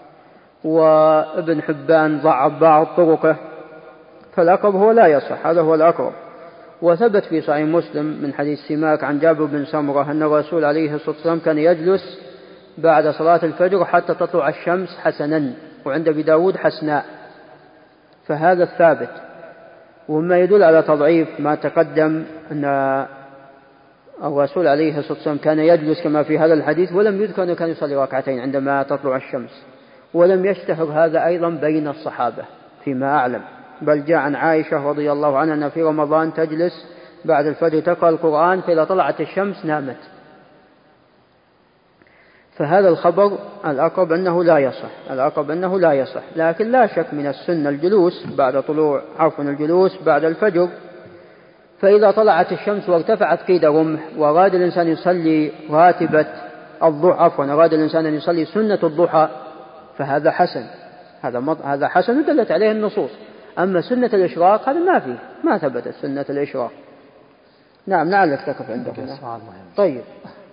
وابن حبان ضعف بعض طرقه، فالعقب هو لا يصح، هذا هو الأقرب. وثبت في صحيح مسلم من حديث سماك عن جابر بن سمرة أن الرسول عليه الصلاة والسلام كان يجلس بعد صلاة الفجر حتى تطلع الشمس حسنا، وعند أبي داود حسناء، فهذا الثابت. وما يدل على تضعيف ما تقدم أن الرسول عليه الصلاة والسلام كان يجلس كما في هذا الحديث، ولم يذكر أنه كان يصلي ركعتين عندما تطلع الشمس، ولم يشتهر هذا أيضا بين الصحابة فيما أعلم، بل جاء عن عائشة رضي الله عنها أن في رمضان تجلس بعد الفجر تقرأ القرآن، فإذا طلعت الشمس نامت. فهذا الخبر الأقرب أنه لا يصح، الأقرب أنه لا يصح، لكن لا شك من السنة الجلوس بعد طلوع الجلوس بعد الفجر. فإذا طلعت الشمس وارتفعت قيد رمح وأراد الإنسان يصلي راتبة الضحى، أراد الإنسان أن يصلي سنة الضحى، فهذا حسن، هذا حسن ودلت عليه النصوص. أما سنة الإشراق هذا ما ثبتت سنة الإشراق. نعم. نعلق تقف عندك. طيب.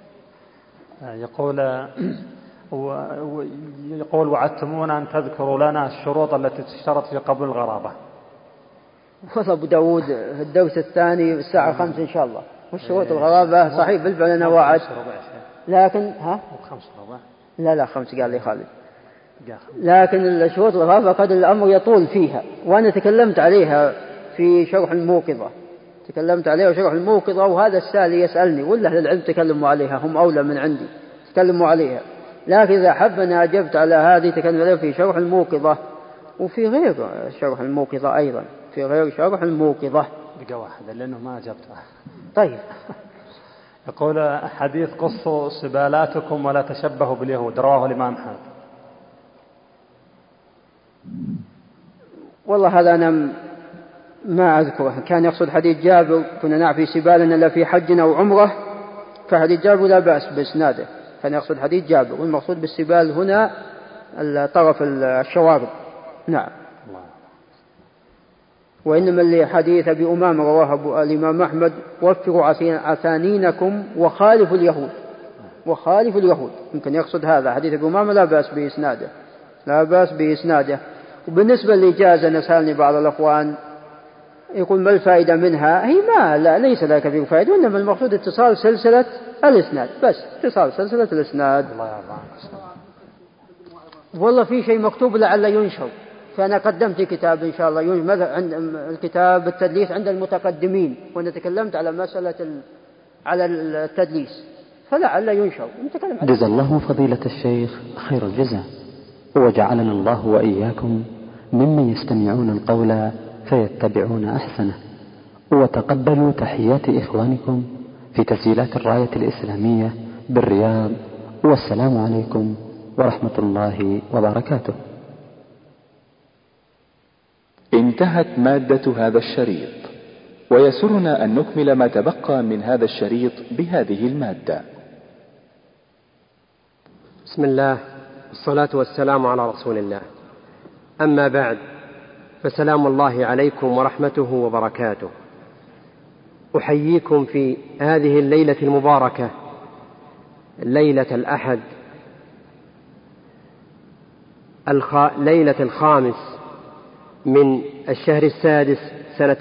يقول وعدتمونا أن تذكروا لنا الشروط التي تشترط في قبول الغرابة. والله أبو داود في الدرس الثاني الساعة 5 إن شاء الله. والشروط الغرابة صحيح بالفعل أنا وعد، لكن 5 لا 5 قال لي خالد، لكن الشروط الغرابة قد الأمر يطول فيها، وأنا تكلمت عليها في شرح الموقظة، وهذا السائل يسألني ولا أهل العلم تكلموا عليها، هم أولى من عندي تكلموا عليها، لكن إذا حب أنا أجبت على هذه تكلم عليها في شرح الموقظة، وفي غير شرح الموقظة أيضا، في غير شرح الموقظة. بقى واحدة لأنه ما أجبتها. طيب. يقول حديث قصوا سبالاتكم ولا تشبهوا باليهود، رواه الإمام أحمد. والله هذا أنا ما أذكره. كان يقصد حديث جابر كنا نعفي سبالنا إلا في حج أو عمرة، فحديث جابر لا بأس بإسناده، كان يقصد حديث جابر، والمقصود بالسبال هنا طرف الشوارب. نعم. وإنما اللي حديث أبي أمامة رواه الإمام أحمد وفروا عثانينكم وخالفوا اليهود، وخالف اليهود. يمكن يقصد هذا حديث أبي أمامة لا بأس بإسناده. وبالنسبة للإجازة نسألني بعض الأخوان يقول ما الفائدة منها؟ هي ليس لها كثير فائدة، وإنما المقصود اتصال سلسلة الإسناد، بس اتصال سلسلة الإسناد. والله في شيء مكتوب لعل ينشر، فأنا قدمت كتاب إن شاء الله عند الكتاب التدليس عند المتقدمين، وأنا تكلمت على مسألة على التدليس، فلعل ينشر. جزا الله فضيلة الشيخ خير الجزاء، وجعلنا الله وإياكم ممن يستمعون القول فيتبعون أحسنه. وتقبلوا تحيات إخوانكم في تسجيلات الراية الإسلامية بالرياض، والسلام عليكم ورحمة الله وبركاته. انتهت مادة هذا الشريط، ويسرنا أن نكمل ما تبقى من هذا الشريط بهذه المادة. بسم الله والصلاة والسلام على رسول الله، أما بعد، فسلام الله عليكم ورحمته وبركاته. أحييكم في هذه الليلة المباركة، ليلة الأحد، ليلة 5 من الشهر 6 سنة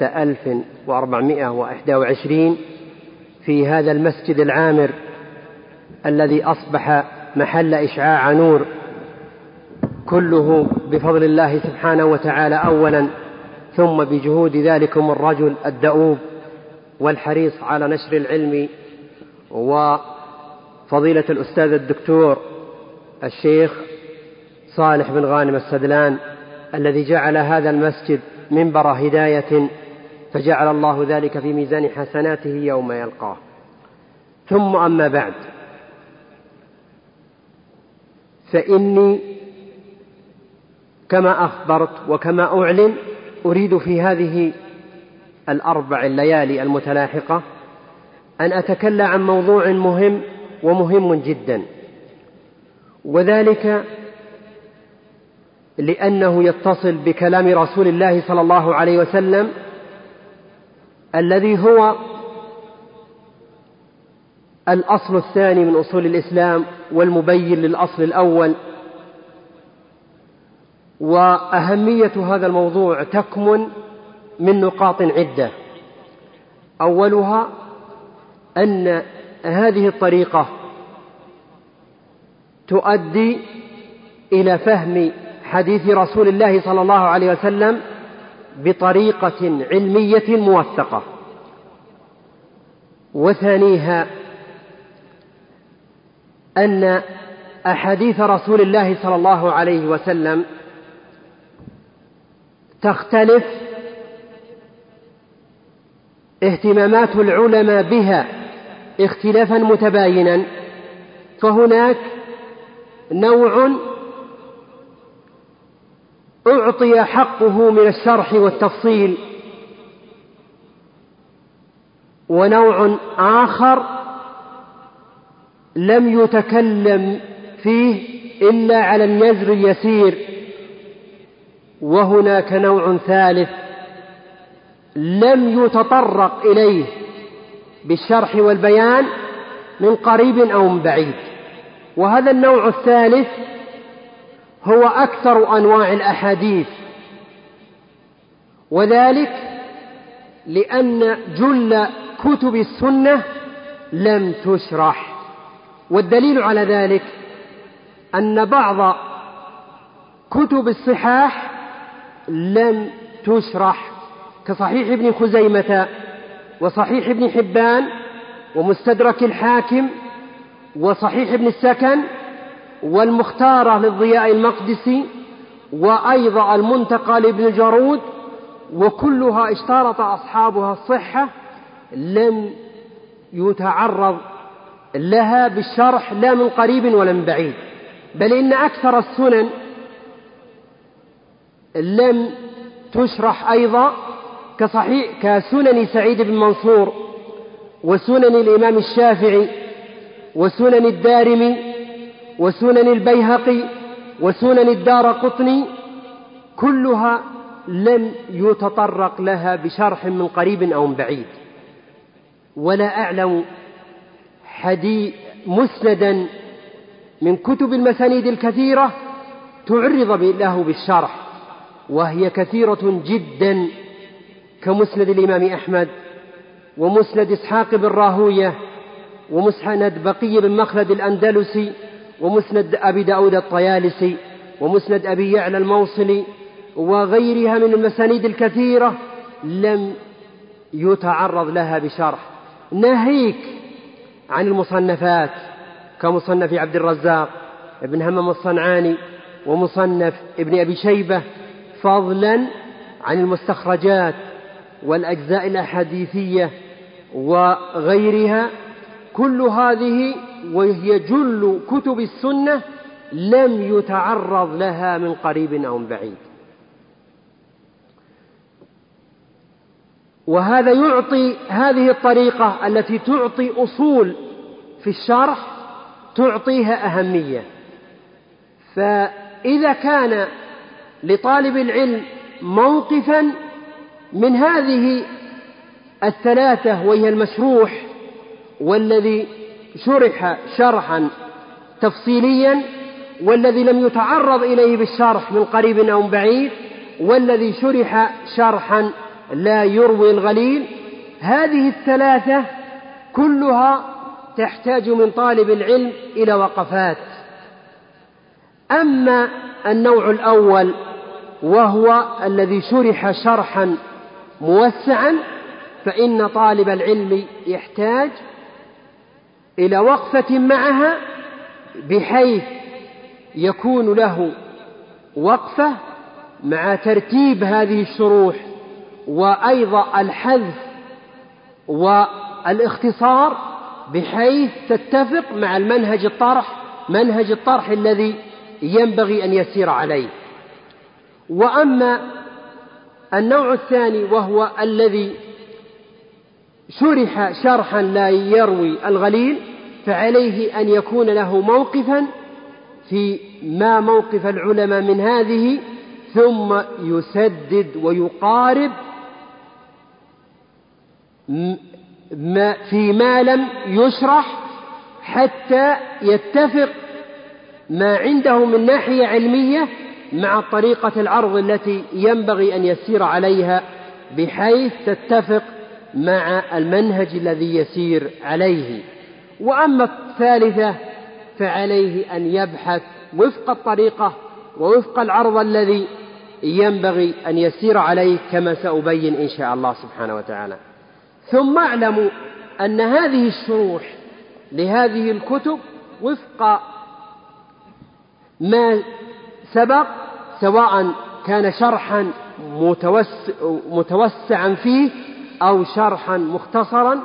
1421 في هذا المسجد العامر الذي أصبح محل إشعاع نور، كله بفضل الله سبحانه وتعالى أولا، ثم بجهود ذلكم الرجل الدؤوب والحريص على نشر العلم، وفضيلة الأستاذ الدكتور الشيخ صالح بن غانم السدلان الذي جعل هذا المسجد منبر هداية، فجعل الله ذلك في ميزان حسناته يوم يلقاه. ثم أما بعد، فإني كما أخبرت وكما أعلن أريد في هذه 4 الليالي المتلاحقة أن أتكلم عن موضوع مهم ومهم جدا، وذلك لأنه يتصل بكلام رسول الله صلى الله عليه وسلم الذي هو الأصل الثاني من أصول الإسلام والمبين للأصل الأول. وأهمية هذا الموضوع تكمن من نقاط عدة. أولها أن هذه الطريقة تؤدي إلى فهم حديث رسول الله صلى الله عليه وسلم بطريقة علمية موثقة. وثانيها أن أحاديث رسول الله صلى الله عليه وسلم تختلف اهتمامات العلماء بها اختلافا متباينا، فهناك نوع أعطي حقه من الشرح والتفصيل، ونوع آخر لم يتكلم فيه إلا على النزر اليسير، وهناك نوع ثالث لم يتطرق إليه بالشرح والبيان من قريب أو من بعيد. وهذا النوع الثالث هو أكثر أنواع الأحاديث، وذلك لأن جل كتب السنة لم تشرح. والدليل على ذلك أن بعض كتب الصحاح لم تشرح، كصحيح ابن خزيمة وصحيح ابن حبان ومستدرك الحاكم وصحيح ابن السكن والمختارة للضياء المقدسي وأيضا المنتقى لابن الجارود، وكلها اشترط أصحابها الصحة، لم يتعرض لها بالشرح لا من قريب ولا من بعيد. بل إن أكثر السنن لم تشرح أيضا، كسنن سعيد بن منصور وسنن الإمام الشافعي وسنن الدارمي وسنن البيهقي وسنن الدارقطني، كلها لم يتطرق لها بشرح من قريب أو من بعيد. ولا أعلم مسندا من كتب المسانيد الكثيرة تعرض له بالشرح، وهي كثيرة جدا، كمسند الإمام أحمد، ومسند إسحاق بن راهوية، ومسند بقي بن مخلد الأندلسي، ومسند أبي داود الطيالسي، ومسند أبي يعلى الموصلي، وغيرها من المسانيد الكثيرة لم يتعرض لها بشرح، ناهيك عن المصنفات كمصنف عبد الرزاق ابن همام الصنعاني ومصنف ابن أبي شيبة، فضلا عن المستخرجات والأجزاء الأحاديثية وغيرها. كل هذه وهي جل كتب السنة لم يتعرض لها من قريب أو من بعيد، وهذا يعطي هذه الطريقة التي تعطي أصول في الشرح تعطيها أهمية. فإذا كان لطالب العلم موقفا من هذه الثلاثة، وهي المشروح والذي شرح شرحا تفصيليا، والذي لم يتعرض إليه بالشرح من قريب أو من بعيد، والذي شرح شرحا لا يروي الغليل، هذه الثلاثة كلها تحتاج من طالب العلم إلى وقفات. أما النوع الأول وهو الذي شرح شرحا موسعا، فإن طالب العلم يحتاج إلى وقفة معها، بحيث يكون له وقفة مع ترتيب هذه الشروح، وأيضا الحذف والاختصار، بحيث تتفق مع منهج الطرح الذي ينبغي أن يسير عليه. وأما النوع الثاني وهو الذي شرح شرحا لا يروي الغليل، فعليه أن يكون له موقفا في ما موقف العلماء من هذه، ثم يسدد ويقارب فيما لم يشرح، حتى يتفق ما عنده من ناحية علمية مع طريقة العرض التي ينبغي أن يسير عليها، بحيث تتفق مع المنهج الذي يسير عليه. وأما الثالثة فعليه أن يبحث وفق الطريقة ووفق العرض الذي ينبغي أن يسير عليه، كما سأبين إن شاء الله سبحانه وتعالى. ثم اعلموا أن هذه الشروح لهذه الكتب وفق ما سبق، سواء كان شرحا متوسعا فيه أو شرحا مختصرا،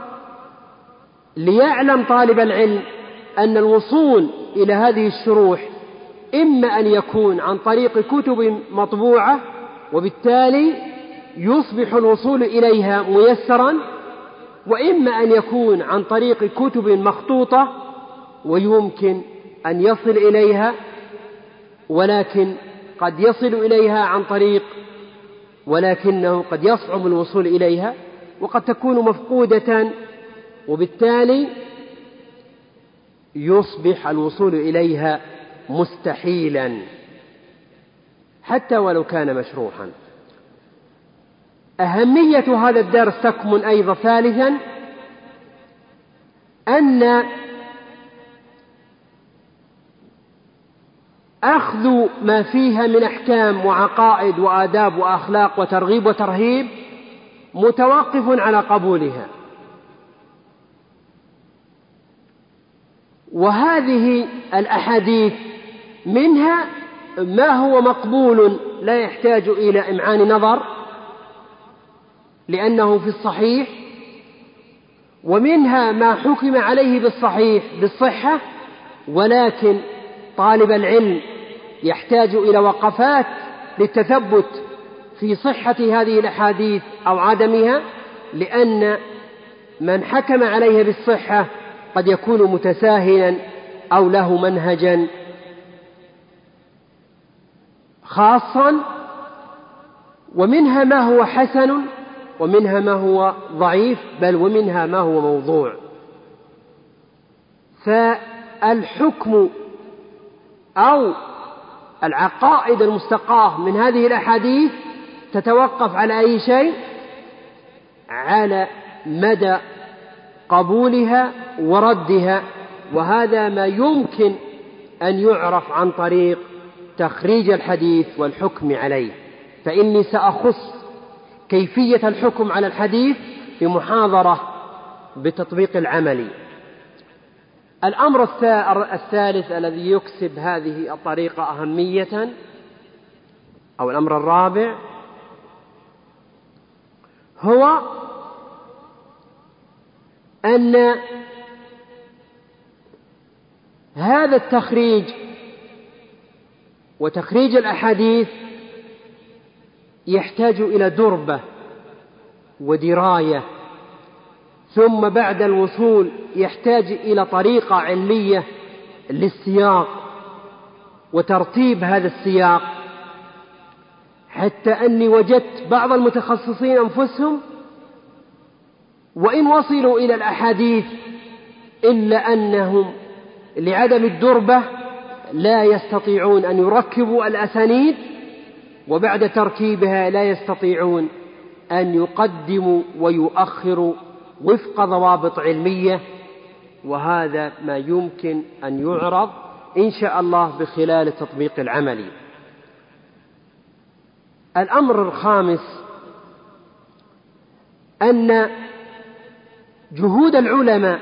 ليعلم طالب العلم أن الوصول إلى هذه الشروح إما أن يكون عن طريق كتب مطبوعة، وبالتالي يصبح الوصول إليها ميسرا، وإما أن يكون عن طريق كتب مخطوطة ويمكن أن يصل إليها، ولكن قد يصل إليها عن طريق، ولكنه قد يصعب الوصول إليها، وقد تكون مفقودة، وبالتالي يصبح الوصول إليها مستحيلا حتى ولو كان مشروحا. أهمية هذا الدرس تكمن أيضا ثالثا أن أخذ ما فيها من أحكام وعقائد وآداب وأخلاق وترغيب وترهيب متوقف على قبولها، وهذه الأحاديث منها ما هو مقبول لا يحتاج إلى إمعان نظر لأنه في الصحيح، ومنها ما حكم عليه بالصحيح بالصحة، ولكن طالب العلم يحتاج إلى وقفات للتثبت في صحة هذه الأحاديث أو عدمها، لأن من حكم عليها بالصحة قد يكون متساهلا أو له منهجا خاصا، ومنها ما هو حسن، ومنها ما هو ضعيف، بل ومنها ما هو موضوع. فالحكم أو العقائد المستقاة من هذه الأحاديث تتوقف على أي شيء؟ على مدى قبولها وردها، وهذا ما يمكن أن يعرف عن طريق تخريج الحديث والحكم عليه. فإني سأخص كيفية الحكم على الحديث في محاضرة بالتطبيق العملي. الأمر الثالث الذي يكسب هذه الطريقة أهمية، أو الأمر الرابع، هو أن هذا التخريج وتخريج الأحاديث يحتاج إلى دربة ودراية، ثم بعد الوصول يحتاج إلى طريقة علمية للسياق وترتيب هذا السياق، حتى أني وجدت بعض المتخصصين أنفسهم وإن وصلوا إلى الأحاديث إلا أنهم لعدم الدربة لا يستطيعون أن يركبوا الأسانيد، وبعد تركيبها لا يستطيعون أن يقدموا ويؤخروا وفق ضوابط علمية. وهذا ما يمكن أن يعرض إن شاء الله بخلال التطبيق العملي. الأمر الخامس أن جهود العلماء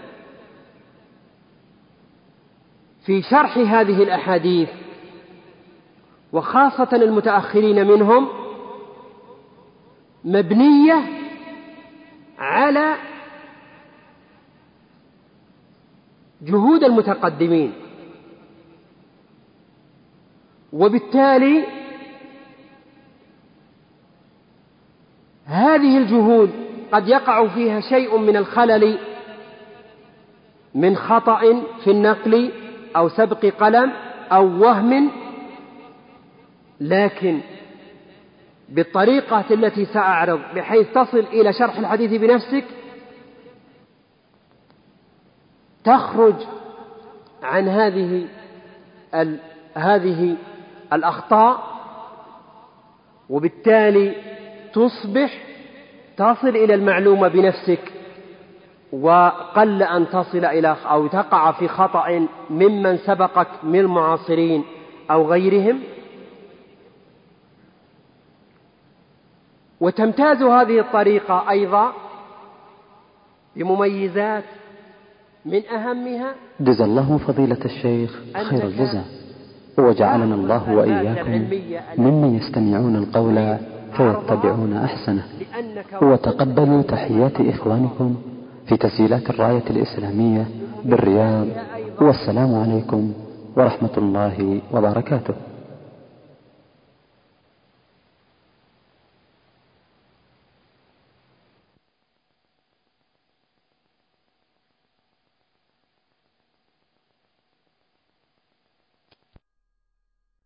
في شرح هذه الأحاديث، وخاصة المتأخرين منهم، مبنية على جهود المتقدمين، وبالتالي هذه الجهود قد يقع فيها شيء من الخلل من خطأ في النقل أو سبق قلم أو وهم، لكن بالطريقة التي سأعرض بحيث تصل إلى شرح الحديث بنفسك تخرج عن هذه الأخطاء، وبالتالي تصل إلى المعلومة بنفسك، وقل أن تصل إلى أو تقع في خطأ ممن سبقك من المعاصرين أو غيرهم. وتمتاز هذه الطريقة أيضا بمميزات من أهمها جزا الله فضيلة الشيخ خير الجزاء، وجعلنا الله وإياكم ممن يستمعون القول فيتبعون أحسنه. وتقبلوا تحيات إخوانكم في تسجيلات الراية الإسلامية بالرياض، والسلام عليكم ورحمة الله وبركاته.